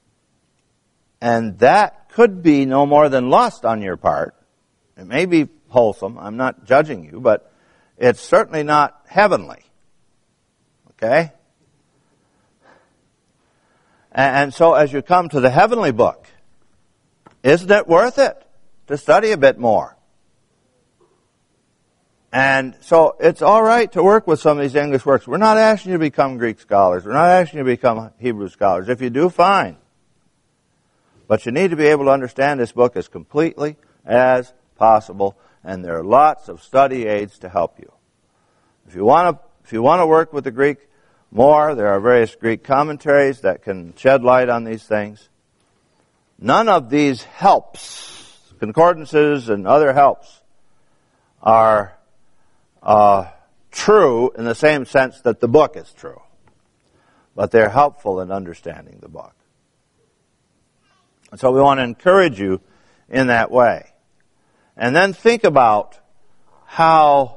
And that could be no more than lust on your part. It may be wholesome. I'm not judging you, but it's certainly not heavenly. Okay? And so as you come to the heavenly book, isn't it worth it to study a bit more? And so it's all right to work with some of these English works. We're not asking you to become Greek scholars. We're not asking you to become Hebrew scholars. If you do, fine. But you need to be able to understand this book as completely as possible, and there are lots of study aids to help you. If you want to, if you want to work with the Greek more, there are various Greek commentaries that can shed light on these things. None of these helps, concordances and other helps, are uh, true in the same sense that the book is true. But they're helpful in understanding the book. And so we want to encourage you in that way. And then think about how,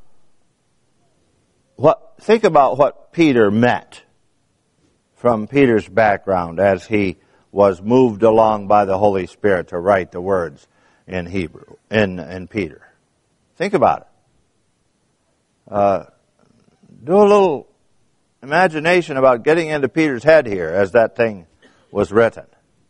what, think about what Peter met from Peter's background as he was moved along by the Holy Spirit to write the words in Hebrew, in, in Peter. Think about it. Uh, do a little imagination about getting into Peter's head here as that thing was written.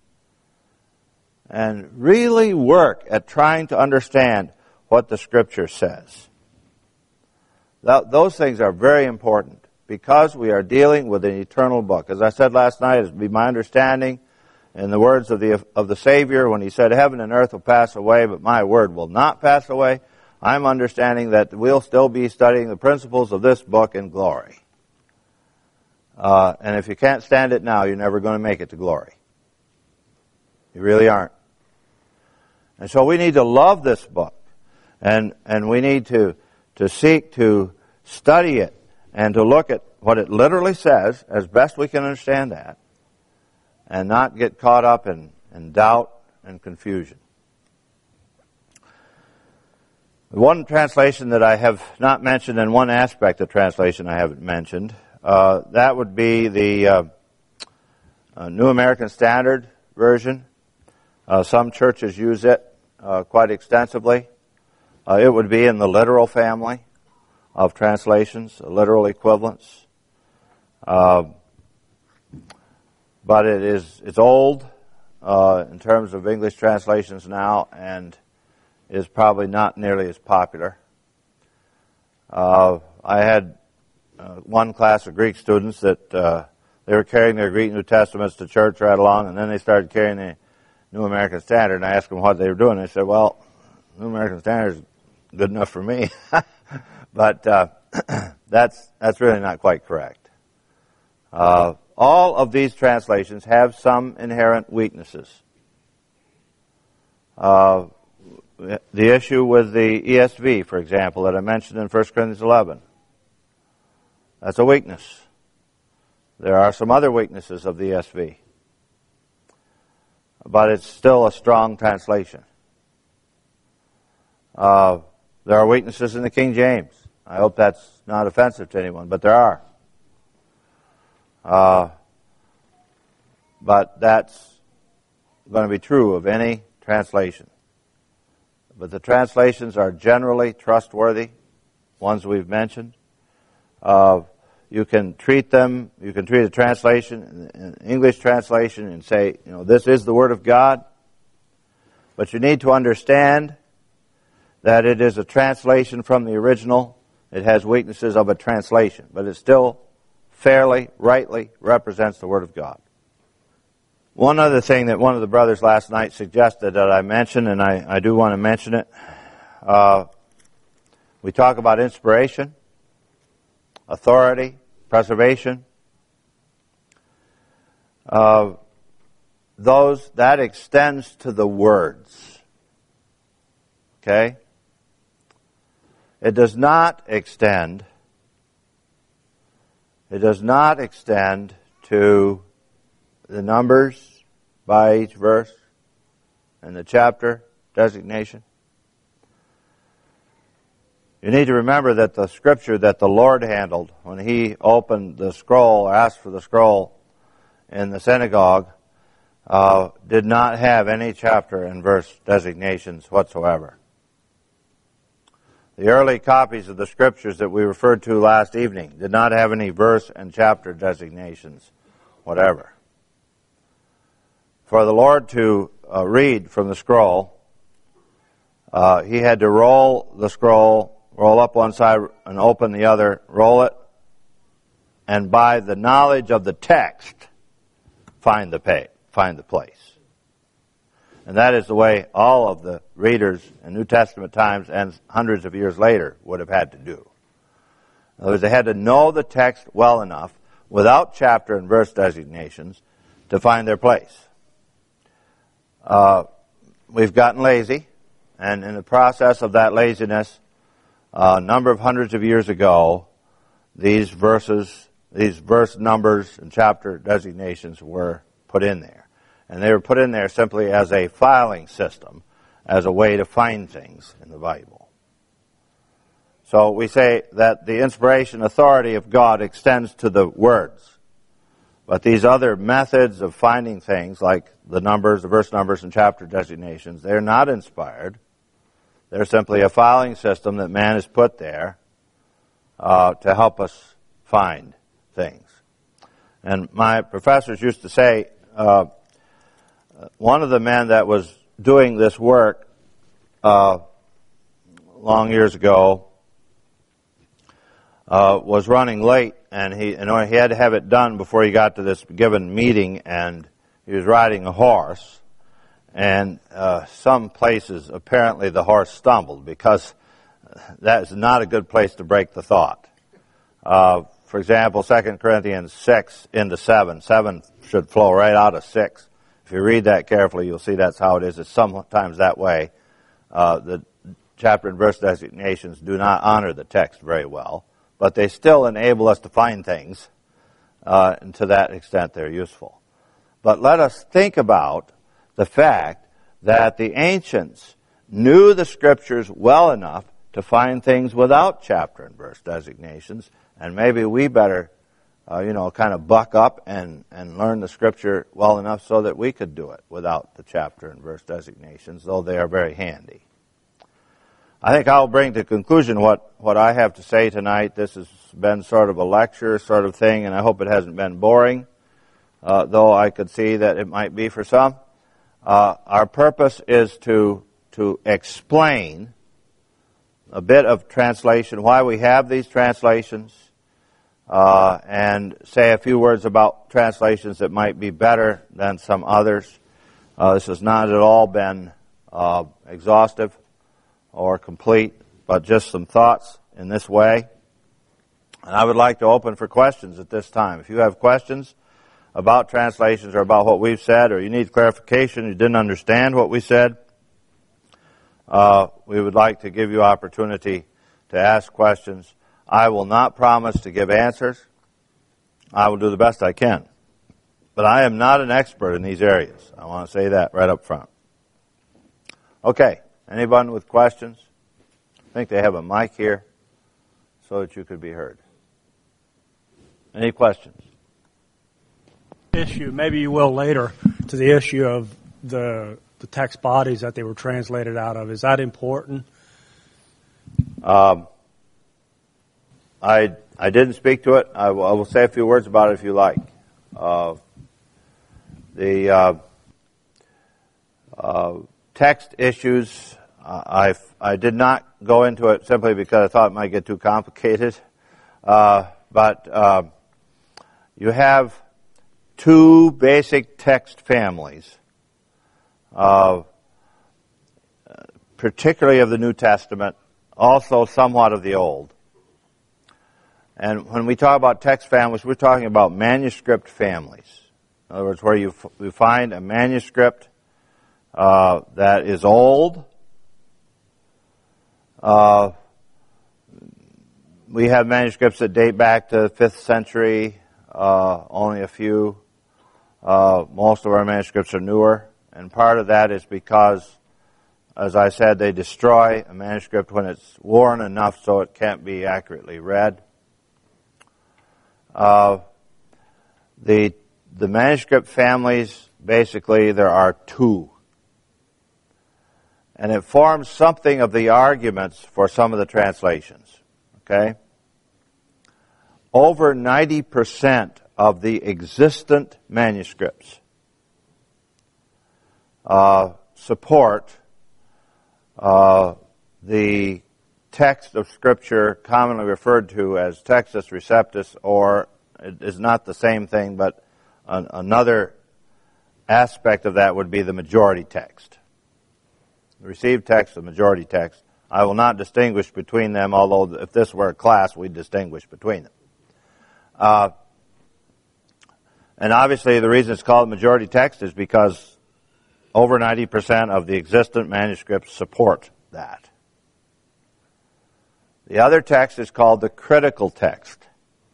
And really work at trying to understand what the Scripture says. That, those things are very important because we are dealing with an eternal book. As I said last night, it would be my understanding in the words of the of the Savior when he said, heaven and earth will pass away, but my word will not pass away. I'm understanding that we'll still be studying the principles of this book in glory. Uh, and if you can't stand it now, you're never going to make it to glory. You really aren't. And so we need to love this book. And and we need to, to seek to study it and to look at what it literally says as best we can understand that. And not get caught up in, in doubt and confusion. One translation that I have not mentioned, and one aspect of translation I haven't mentioned, uh, that would be the uh, uh, New American Standard Version. Uh, some churches use it uh, quite extensively. Uh, it would be in the literal family of translations, literal equivalents. Uh, but it is it's old uh, in terms of English translations now, and is probably not nearly as popular. Uh, I had uh, one class of Greek students that uh, they were carrying their Greek New Testaments to church right along, and then they started carrying the New American Standard, and I asked them what they were doing. They said, well, New American Standard is good enough for me. But uh, that's that's really not quite correct. Uh, all of these translations have some inherent weaknesses. Uh, the issue with the E S V, for example, that I mentioned in First Corinthians eleven, that's a weakness. There are some other weaknesses of the E S V. But it's still a strong translation. Uh, there are weaknesses in the King James. I hope that's not offensive to anyone, but there are. Uh, but that's going to be true of any translation. But the translations are generally trustworthy, ones we've mentioned. Uh, you can treat them, you can treat a translation, an English translation, and say, you know, this is the Word of God. But you need to understand that it is a translation from the original. It has weaknesses of a translation, but it still fairly, rightly represents the Word of God. One other thing that one of the brothers last night suggested that I mention, and I, I do want to mention it, uh, we talk about inspiration, authority, preservation. Uh, those, that extends to the words. Okay? It does not extend, it does not extend to the numbers by each verse and the chapter designation. You need to remember that the scripture that the Lord handled when He opened the scroll, or asked for the scroll in the synagogue, uh, did not have any chapter and verse designations whatsoever. The early copies of the Scriptures that we referred to last evening did not have any verse and chapter designations, whatever. For the Lord to uh, read from the scroll, uh, he had to roll the scroll, roll up one side and open the other, roll it, and by the knowledge of the text, find the pay, find the place. And that is the way all of the readers in New Testament times and hundreds of years later would have had to do. In other words, they had to know the text well enough, without chapter and verse designations, to find their place. Uh, we've gotten lazy, and in the process of that laziness, uh, a number of hundreds of years ago, these verses, these verse numbers and chapter designations were put in there. And they were put in there simply as a filing system, as a way to find things in the Bible. So we say that the inspiration authority of God extends to the words. But these other methods of finding things, like the numbers, the verse numbers, and chapter designations, they're not inspired. They're simply a filing system that man has put there uh, to help us find things. And my professors used to say, uh, one of the men that was doing this work uh, long years ago uh, was running late, and he, you know, he had to have it done before he got to this given meeting, and he was riding a horse, and uh, some places apparently the horse stumbled, because that is not a good place to break the thought. Uh, for example, Second Corinthians six into seven. seven should flow right out of six. If you read that carefully, you'll see that's how it is. It's sometimes that way. Uh, the chapter and verse designations do not honor the text very well, but they still enable us to find things, uh, and to that extent they're useful. But let us think about the fact that the ancients knew the Scriptures well enough to find things without chapter and verse designations, and maybe we better Uh, you know, kind of buck up and, and learn the Scripture well enough so that we could do it without the chapter and verse designations, though they are very handy. I think I'll bring to conclusion what, what I have to say tonight. This has been sort of a lecture sort of thing, and I hope it hasn't been boring, uh, though I could see that it might be for some. Uh, our purpose is to, to explain a bit of translation, why we have these translations, Uh, and say a few words about translations that might be better than some others. Uh, this has not at all been uh, exhaustive or complete, but just some thoughts in this way. And I would like to open for questions at this time. If you have questions about translations or about what we've said, or you need clarification, you didn't understand what we said, uh, we would like to give you opportunity to ask questions. I will not promise to give answers. I will do the best I can. But I am not an expert in these areas. I want to say that right up front. Okay, anyone with questions? I think they have a mic here so that you could be heard. Any questions? Issue, maybe you will later, to the issue of the the text bodies that they were translated out of. Is that important? Um. I I didn't speak to it. I will, I will say a few words about it if you like. Uh, the uh, uh, text issues, uh, I I did not go into it simply because I thought it might get too complicated. Uh, but uh, you have two basic text families, uh, particularly of the New Testament, also somewhat of the Old. And when we talk about text families, we're talking about manuscript families. In other words, where you, f- you find a manuscript uh, that is old. Uh, we have manuscripts that date back to the fifth century, uh, only a few. Uh, most of our manuscripts are newer. And part of that is because, as I said, they destroy a manuscript when it's worn enough so it can't be accurately read. Uh, the the manuscript families, basically, there are two. and it forms something of the arguments for some of the translations. Okay? Over ninety percent of the existent manuscripts uh, support uh, the text of Scripture commonly referred to as Textus Receptus, or it is not the same thing, but an, another aspect of that would be the majority text. The received text, the majority text. I will not distinguish between them, although if this were a class, we'd distinguish between them. Uh, and obviously the reason it's called majority text is because over ninety percent of the existent manuscripts support that. The other text is called the critical text.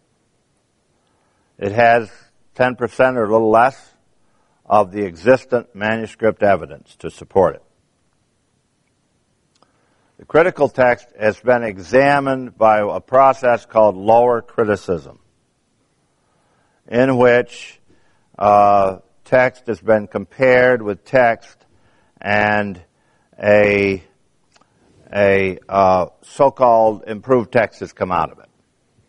It has ten percent or a little less of the existent manuscript evidence to support it. The critical text has been examined by a process called lower criticism, in which uh, text has been compared with text, and a a uh, so-called improved text has come out of it.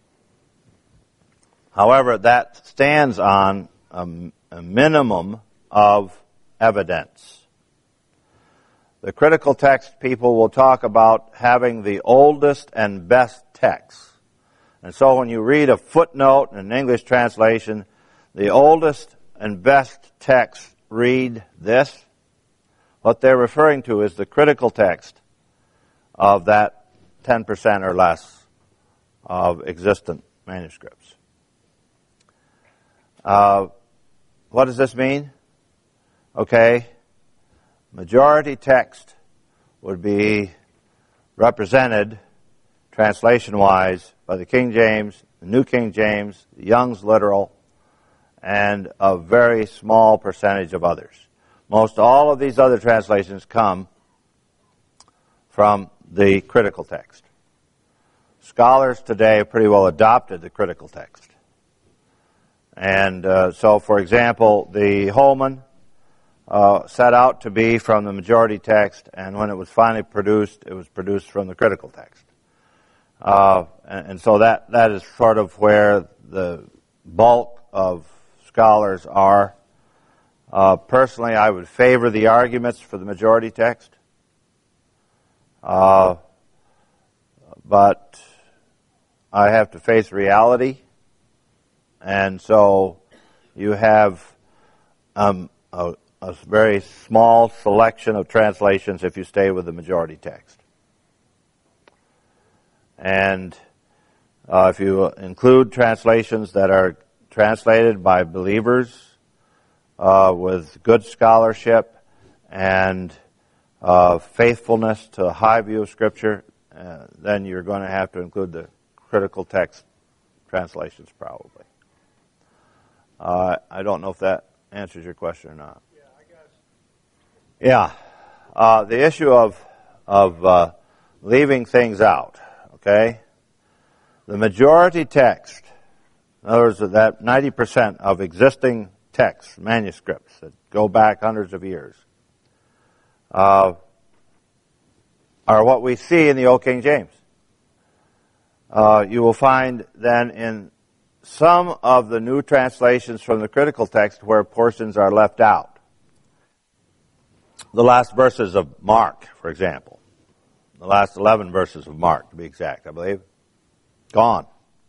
However, that stands on a, a minimum of evidence. The critical text people will talk about having the oldest and best text. And so when you read a footnote in an English translation, the oldest and best text read this. What they're referring to is the critical text of that ten percent or less of existent manuscripts. Uh, what does this mean? Okay, majority text would be represented translation-wise by the King James, the New King James, the Young's Literal, and a very small percentage of others. Most all of these other translations come from the critical text. Scholars today have pretty well adopted the critical text. And uh, so, for example, the Holman uh, set out to be from the majority text, and when it was finally produced, it was produced from the critical text. Uh, and, and so that, that is sort of where the bulk of scholars are. Uh, personally, I would favor the arguments for the majority text. Uh, but I have to face reality, and so you have um, a, a very small selection of translations if you stay with the majority text. And uh, if you include translations that are translated by believers uh, with good scholarship and uh, faithfulness to a high view of Scripture, uh, then you're going to have to include the critical text translations probably. Uh, I don't know if that answers your question or not. Yeah, I guess. Yeah. Uh, the issue of, of uh, leaving things out, okay? The majority text, in other words, that ninety percent of existing texts, manuscripts that go back hundreds of years, uh, are what we see in the Old King James. Uh, you will find then in some of the new translations from the critical text where portions are left out. The last verses of Mark, for example. The last eleven verses of Mark, to be exact, I believe. Gone.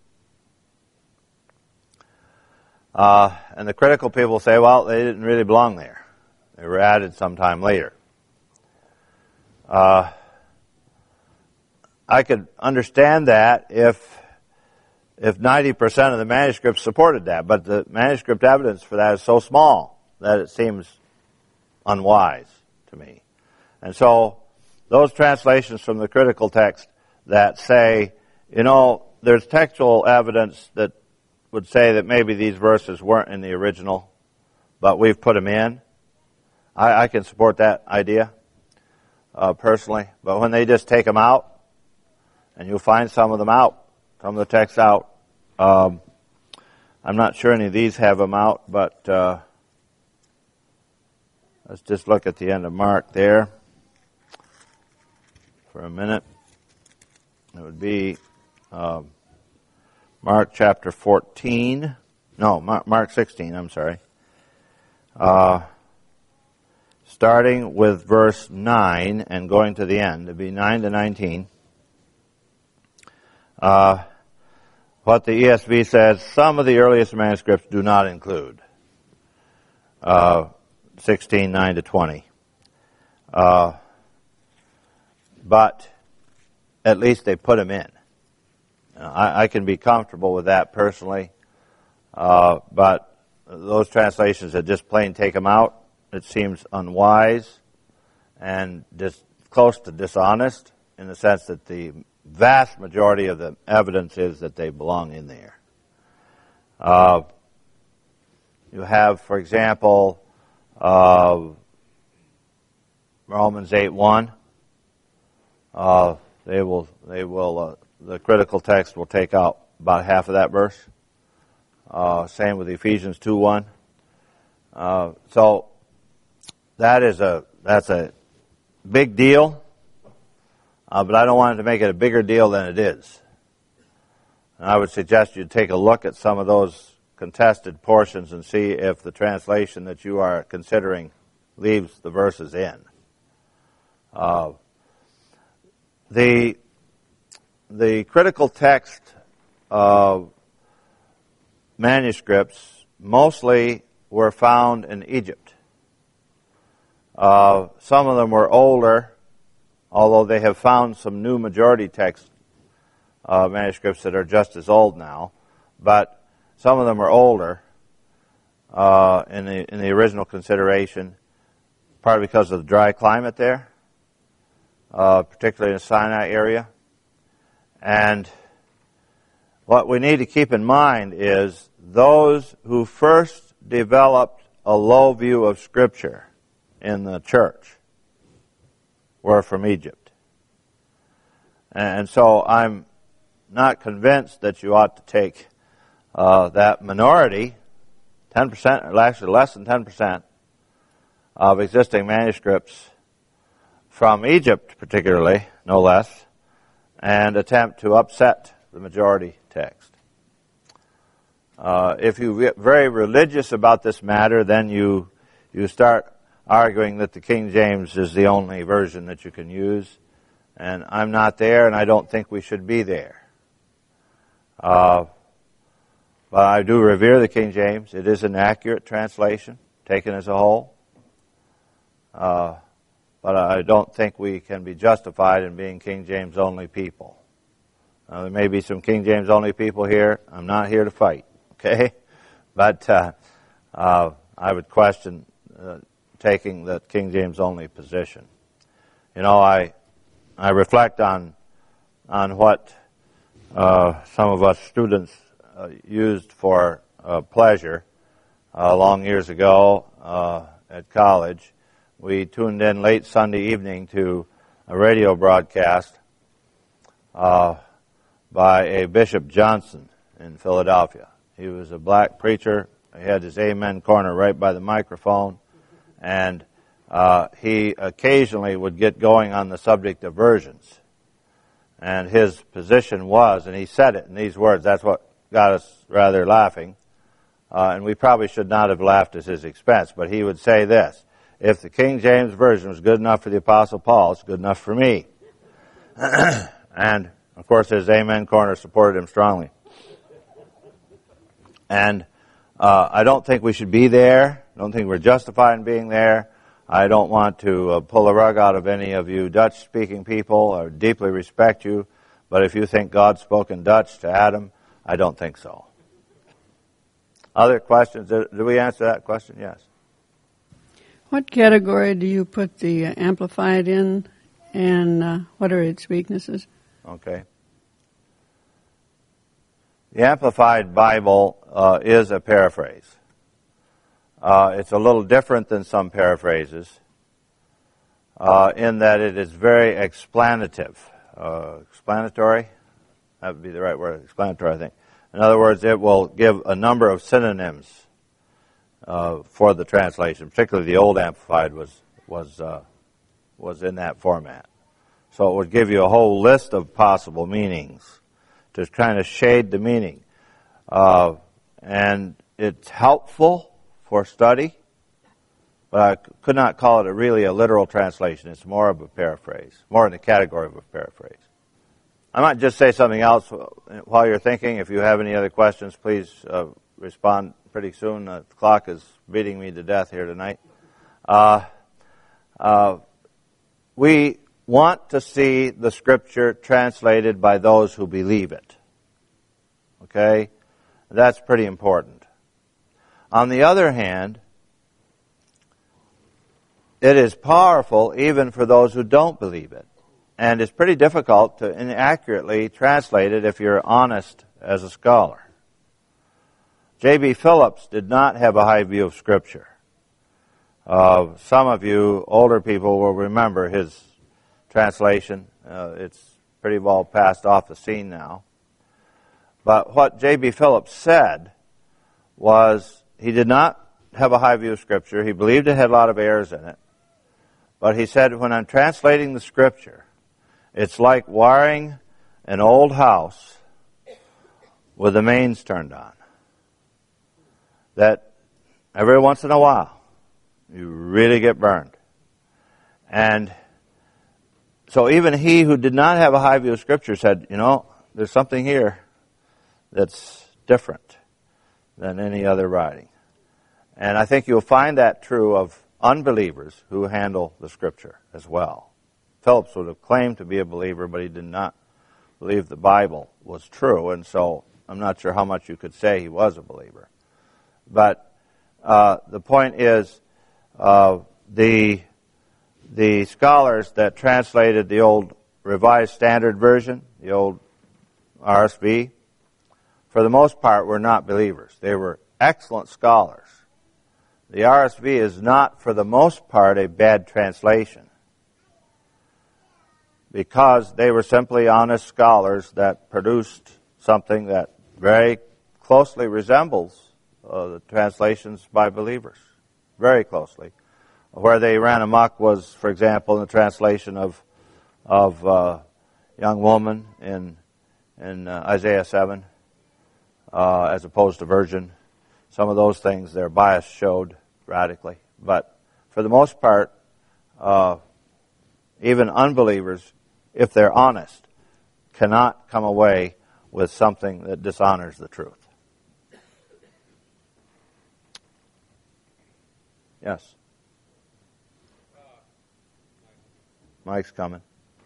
Uh, and the critical people say, well, they didn't really belong there. They were added sometime later. Uh, I could understand that if if ninety percent of the manuscripts supported that, but the manuscript evidence for that is so small that it seems unwise to me. And so those translations from the critical text that say, you know, there's textual evidence that would say that maybe these verses weren't in the original, but we've put them in. I, I can support that idea uh, personally, but when they just take them out, and you'll find some of them out, some of the text out. Um, I'm not sure any of these have them out, but uh, let's just look at the end of Mark there. for a minute. It would be uh, Mark chapter fourteen. No, Mark, Mark sixteen, I'm sorry. Uh, starting with verse nine and going to the end. It would be nine to nineteen. Uh, what the E S V says, some of the earliest manuscripts do not include uh, sixteen, nine to twenty. Uh, but at least they put them in. I, I can be comfortable with that personally, uh, but those translations that just plain take them out, it seems unwise and just close to dishonest in the sense that the vast majority of the evidence is that they belong in there. Uh, you have, for example, uh, Romans eight one. Uh, they will, they will, uh, the critical text will take out about half of that verse. Uh, same with Ephesians two one. Uh, so that is a, that's a big deal, uh, but I don't want it to make it a bigger deal than it is. And I would suggest you take a look at some of those contested portions and see if the translation that you are considering leaves the verses in. Uh, the the critical text uh, manuscripts mostly were found in Egypt. Uh, some of them were older, although they have found some new majority text uh, manuscripts that are just as old now. But some of them are older uh, in the in the original consideration, partly because of the dry climate there. Uh, particularly in the Sinai area. And what we need to keep in mind is those who first developed a low view of Scripture in the church were from Egypt. And so I'm not convinced that you ought to take uh, that minority, ten percent, or actually less than ten percent of existing manuscripts from Egypt particularly, no less, and attempt to upset the majority text. Uh, if you get very religious about this matter, then you you start arguing that the King James is the only version that you can use, and I'm not there, and I don't think we should be there. Uh, but I do revere the King James. It is an accurate translation, taken as a whole. Uh, But I don't think we can be justified in being King James only people. Uh, there may be some King James only people here. I'm not here to fight, okay? But uh, uh, I would question uh, taking the King James only position. You know, I I reflect on on what uh, some of us students uh, used for uh, pleasure uh, long years ago uh, at college. We tuned in late Sunday evening to a radio broadcast uh, by a Bishop Johnson in Philadelphia. He was a black preacher. He had his Amen corner right by the microphone, and uh, he occasionally would get going on the subject of versions. And his position was, and he said it in these words, that's what got us rather laughing, uh, and we probably should not have laughed at his expense, but he would say this: if the King James Version was good enough for the Apostle Paul, it's good enough for me. And, of course, his Amen corner supported him strongly. And uh, I don't think we should be there. I don't think we're justified in being there. I don't want to uh, pull the rug out of any of you Dutch-speaking people. I deeply respect you. But if you think God spoke in Dutch to Adam, I don't think so. Other questions? Did we answer that question? Yes. What category do you put the uh, Amplified in, and uh, what are its weaknesses? Okay. The Amplified Bible uh, is a paraphrase. Uh, it's a little different than some paraphrases uh, in that it is very explanative. Uh, explanatory? That would be the right word, explanatory, I think. In other words, it will give a number of synonyms Uh, for the translation, particularly the old Amplified was was uh, was in that format. So it would give you a whole list of possible meanings to kind of shade the meaning. Uh, and it's helpful for study, but I could not call it a really a literal translation. It's more of a paraphrase, more in the category of a paraphrase. I might just say something else while you're thinking. If you have any other questions, please uh, respond pretty soon. Uh, the clock is beating me to death here tonight. Uh, uh, we want to see the Scripture translated by those who believe it. Okay? That's pretty important. On the other hand, it is powerful even for those who don't believe it. And it's pretty difficult to inaccurately translate it if you're honest as a scholar. J B Phillips did not have a high view of Scripture. Uh, some of you older people will remember his translation. Uh, it's pretty well passed off the scene now. But what J B Phillips said was he did not have a high view of Scripture. He believed it had a lot of errors in it. But he said, when I'm translating the Scripture, it's like wiring an old house with the mains turned on. That every once in a while, you really get burned. And so even he who did not have a high view of Scripture said, you know, there's something here that's different than any other writing. And I think you'll find that true of unbelievers who handle the Scripture as well. Phillips would have claimed to be a believer, but he did not believe the Bible was true, and so I'm not sure how much you could say he was a believer. But uh, the point is, uh, the the scholars that translated the old Revised Standard Version, the old R S V, for the most part were not believers. They were excellent scholars. The R S V is not, for the most part, a bad translation, because they were simply honest scholars that produced something that very closely resembles uh, the translations by believers, very closely. Where they ran amok was, for example, in the translation of of uh, young woman in in uh, Isaiah seven, uh, as opposed to virgin. Some of those things their bias showed radically, but for the most part, uh, even unbelievers, if they're honest, cannot come away with something that dishonors the truth. Yes? Mike's coming.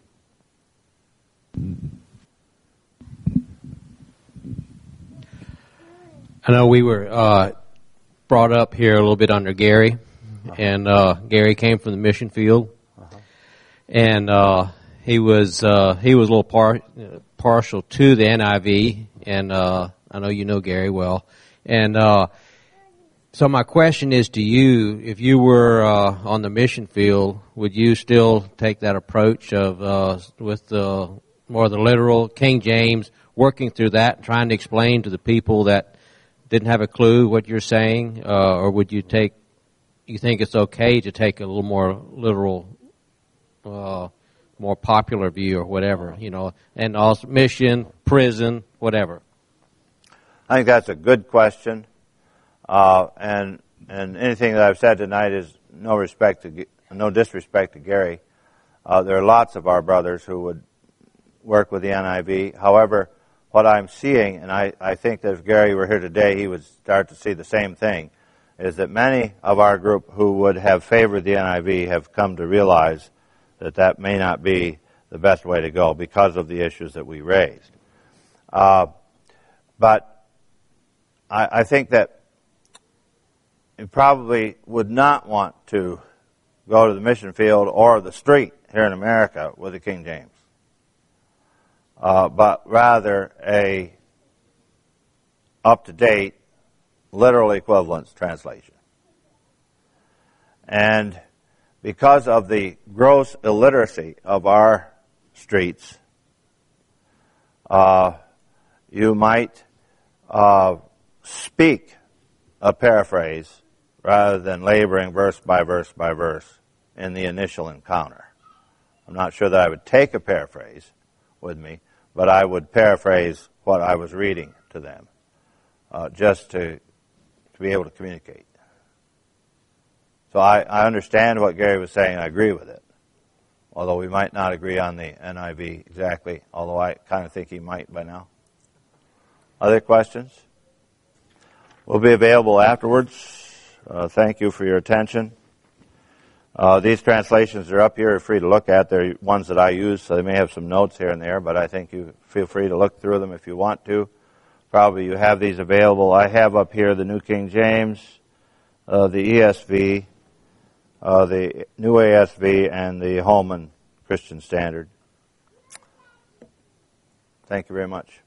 I know we were uh, brought up here a little bit under Gary, uh-huh. and uh, Gary came from the mission field, uh-huh. and uh, he was uh, he was a little par- partial to the N I V, and uh, I know you know Gary well, and uh, so my question is to you: if you were uh, on the mission field, would you still take that approach of uh, with the more the literal King James, working through that, trying to explain to the people that didn't have a clue what you're saying, uh, or would you take? You think it's okay to take a little more literal, uh, more popular view, or whatever, you know, and also mission, prison, whatever? I think that's a good question, uh, and and anything that I've said tonight is no respect to no disrespect to Gary. Uh, there are lots of our brothers who would work with the N I V. However, what I'm seeing, and I, I think that if Gary were here today, he would start to see the same thing, is that many of our group who would have favored the N I V have come to realize that that may not be the best way to go because of the issues that we raised. Uh, but I, I think that you probably would not want to go to the mission field or the street here in America with the King James. Uh, but rather a up-to-date literal equivalence translation. And because of the gross illiteracy of our streets, uh, you might uh, speak a paraphrase rather than laboring verse by verse by verse in the initial encounter. I'm not sure that I would take a paraphrase with me, but I would paraphrase what I was reading to them, uh, just to, to be able to communicate. So I, I understand what Gary was saying. I agree with it, although we might not agree on the N I V exactly, although I kind of think he might by now. Other questions? We'll be available afterwards. Uh, thank you for your attention. Uh, these translations are up here. You're free to look at. They're ones that I use, so they may have some notes here and there, but I think you feel free to look through them if you want to. Probably you have these available. I have up here the New King James, uh, the E S V, uh, the New A S V, and the Holman Christian Standard. Thank you very much.